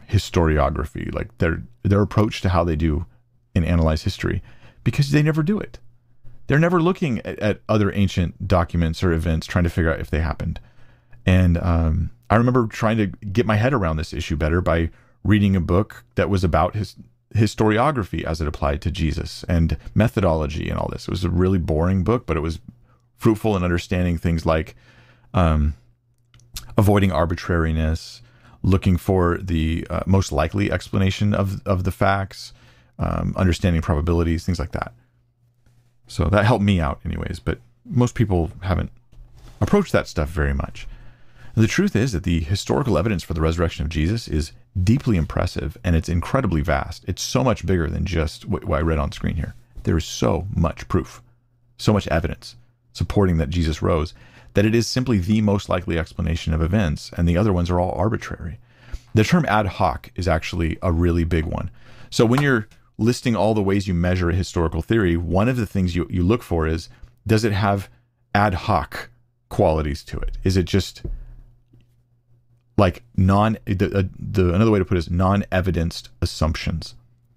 historiography, like their their approach to how they do and analyze history, because they never do it. They're never looking at, at other ancient documents or events trying to figure out if they happened. And um, I remember trying to get my head around this issue better by reading a book that was about his historiography as it applied to Jesus and methodology and all this. It was a really boring book, but it was fruitful in understanding things like um, avoiding arbitrariness, looking for the uh, most likely explanation of, of the facts, um, understanding probabilities, things like that. So that helped me out anyways, but most people haven't approached that stuff very much. The truth is that the historical evidence for the resurrection of Jesus is deeply impressive, and it's incredibly vast. It's so much bigger than just what I read on screen here. There is so much proof, so much evidence supporting that Jesus rose, that it is simply the most likely explanation of events, and the other ones are all arbitrary. The term ad hoc is actually a really big one. So when you're listing all the ways you measure a historical theory, one of the things you, you look for is, does it have ad hoc qualities to it? Is it just like non, the, uh, the another way to put it is non-evidenced assumptions?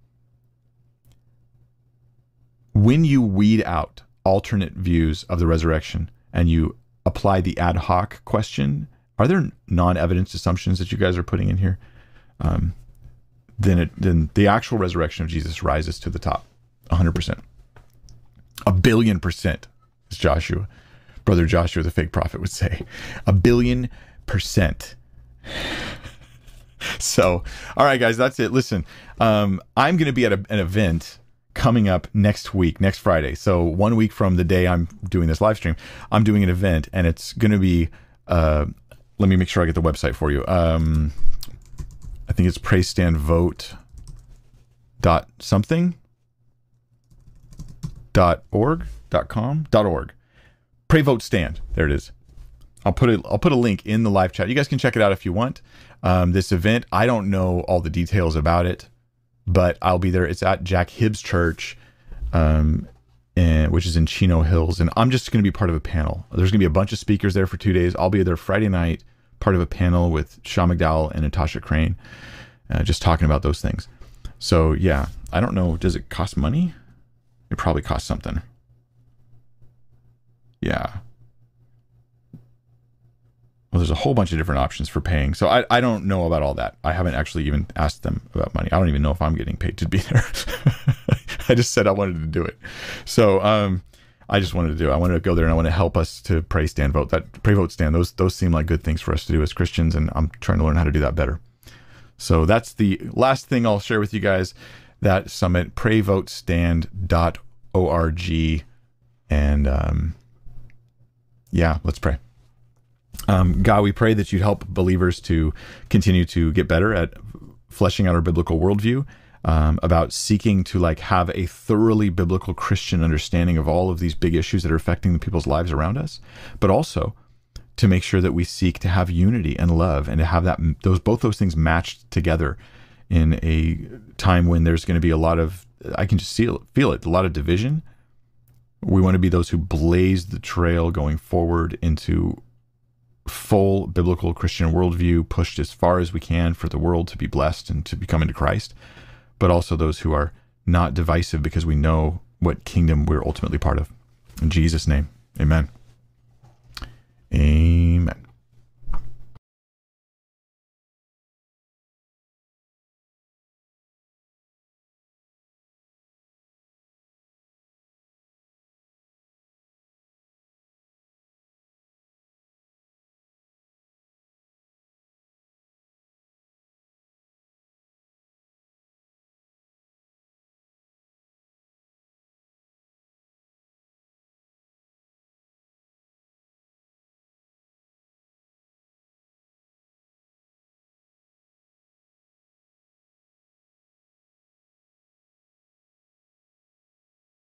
When you weed out alternate views of the resurrection and you apply the ad hoc question, are there non-evidenced assumptions that you guys are putting in here? Um, then it, then the actual resurrection of Jesus rises to the top, one hundred percent. A billion percent, as Joshua, Brother Joshua, the fake prophet, would say. A billion percent. So, all right, guys, that's it. Listen, um, I'm going to be at a, an event coming up next week, next Friday. So one week from the day I'm doing this live stream, I'm doing an event, and it's going to be, uh, let me make sure I get the website for you. Um, I think it's pray stand vote dot something dot org dot com dot org. Pray vote stand. There it is. I'll put it. I'll put a link in the live chat. You guys can check it out if you want. Um, this event, I don't know all the details about it, but I'll be there. It's at Jack Hibbs Church, um, and, which is in Chino Hills, and I'm just going to be part of a panel. There's going to be a bunch of speakers there for two days. I'll be there Friday night, part of a panel with Sean McDowell and Natasha Crane, uh, just talking about those things. So yeah, I don't know. Does it cost money? It probably costs something. Yeah. Well, there's a whole bunch of different options for paying. So I, I don't know about all that. I haven't actually even asked them about money. I don't even know if I'm getting paid to be there. I just said I wanted to do it. So um, I just wanted to do it. I wanted to go there, and I want to help us to pray, stand, vote. That pray, vote, stand. Those those seem like good things for us to do as Christians, and I'm trying to learn how to do that better. So that's the last thing I'll share with you guys. That summit, pray vote stand dot org. And um, yeah, let's pray. Um, God, we pray that you'd help believers to continue to get better at fleshing out our biblical worldview, um, about seeking to like have a thoroughly biblical Christian understanding of all of these big issues that are affecting the people's lives around us, but also to make sure that we seek to have unity and love, and to have that those both those things matched together in a time when there's going to be a lot of, I can just feel feel it, a lot of division. We want to be those who blaze the trail going forward into full biblical Christian worldview, pushed as far as we can for the world to be blessed and to become into Christ, but also those who are not divisive because we know what kingdom we're ultimately part of. In Jesus' name, amen. Amen.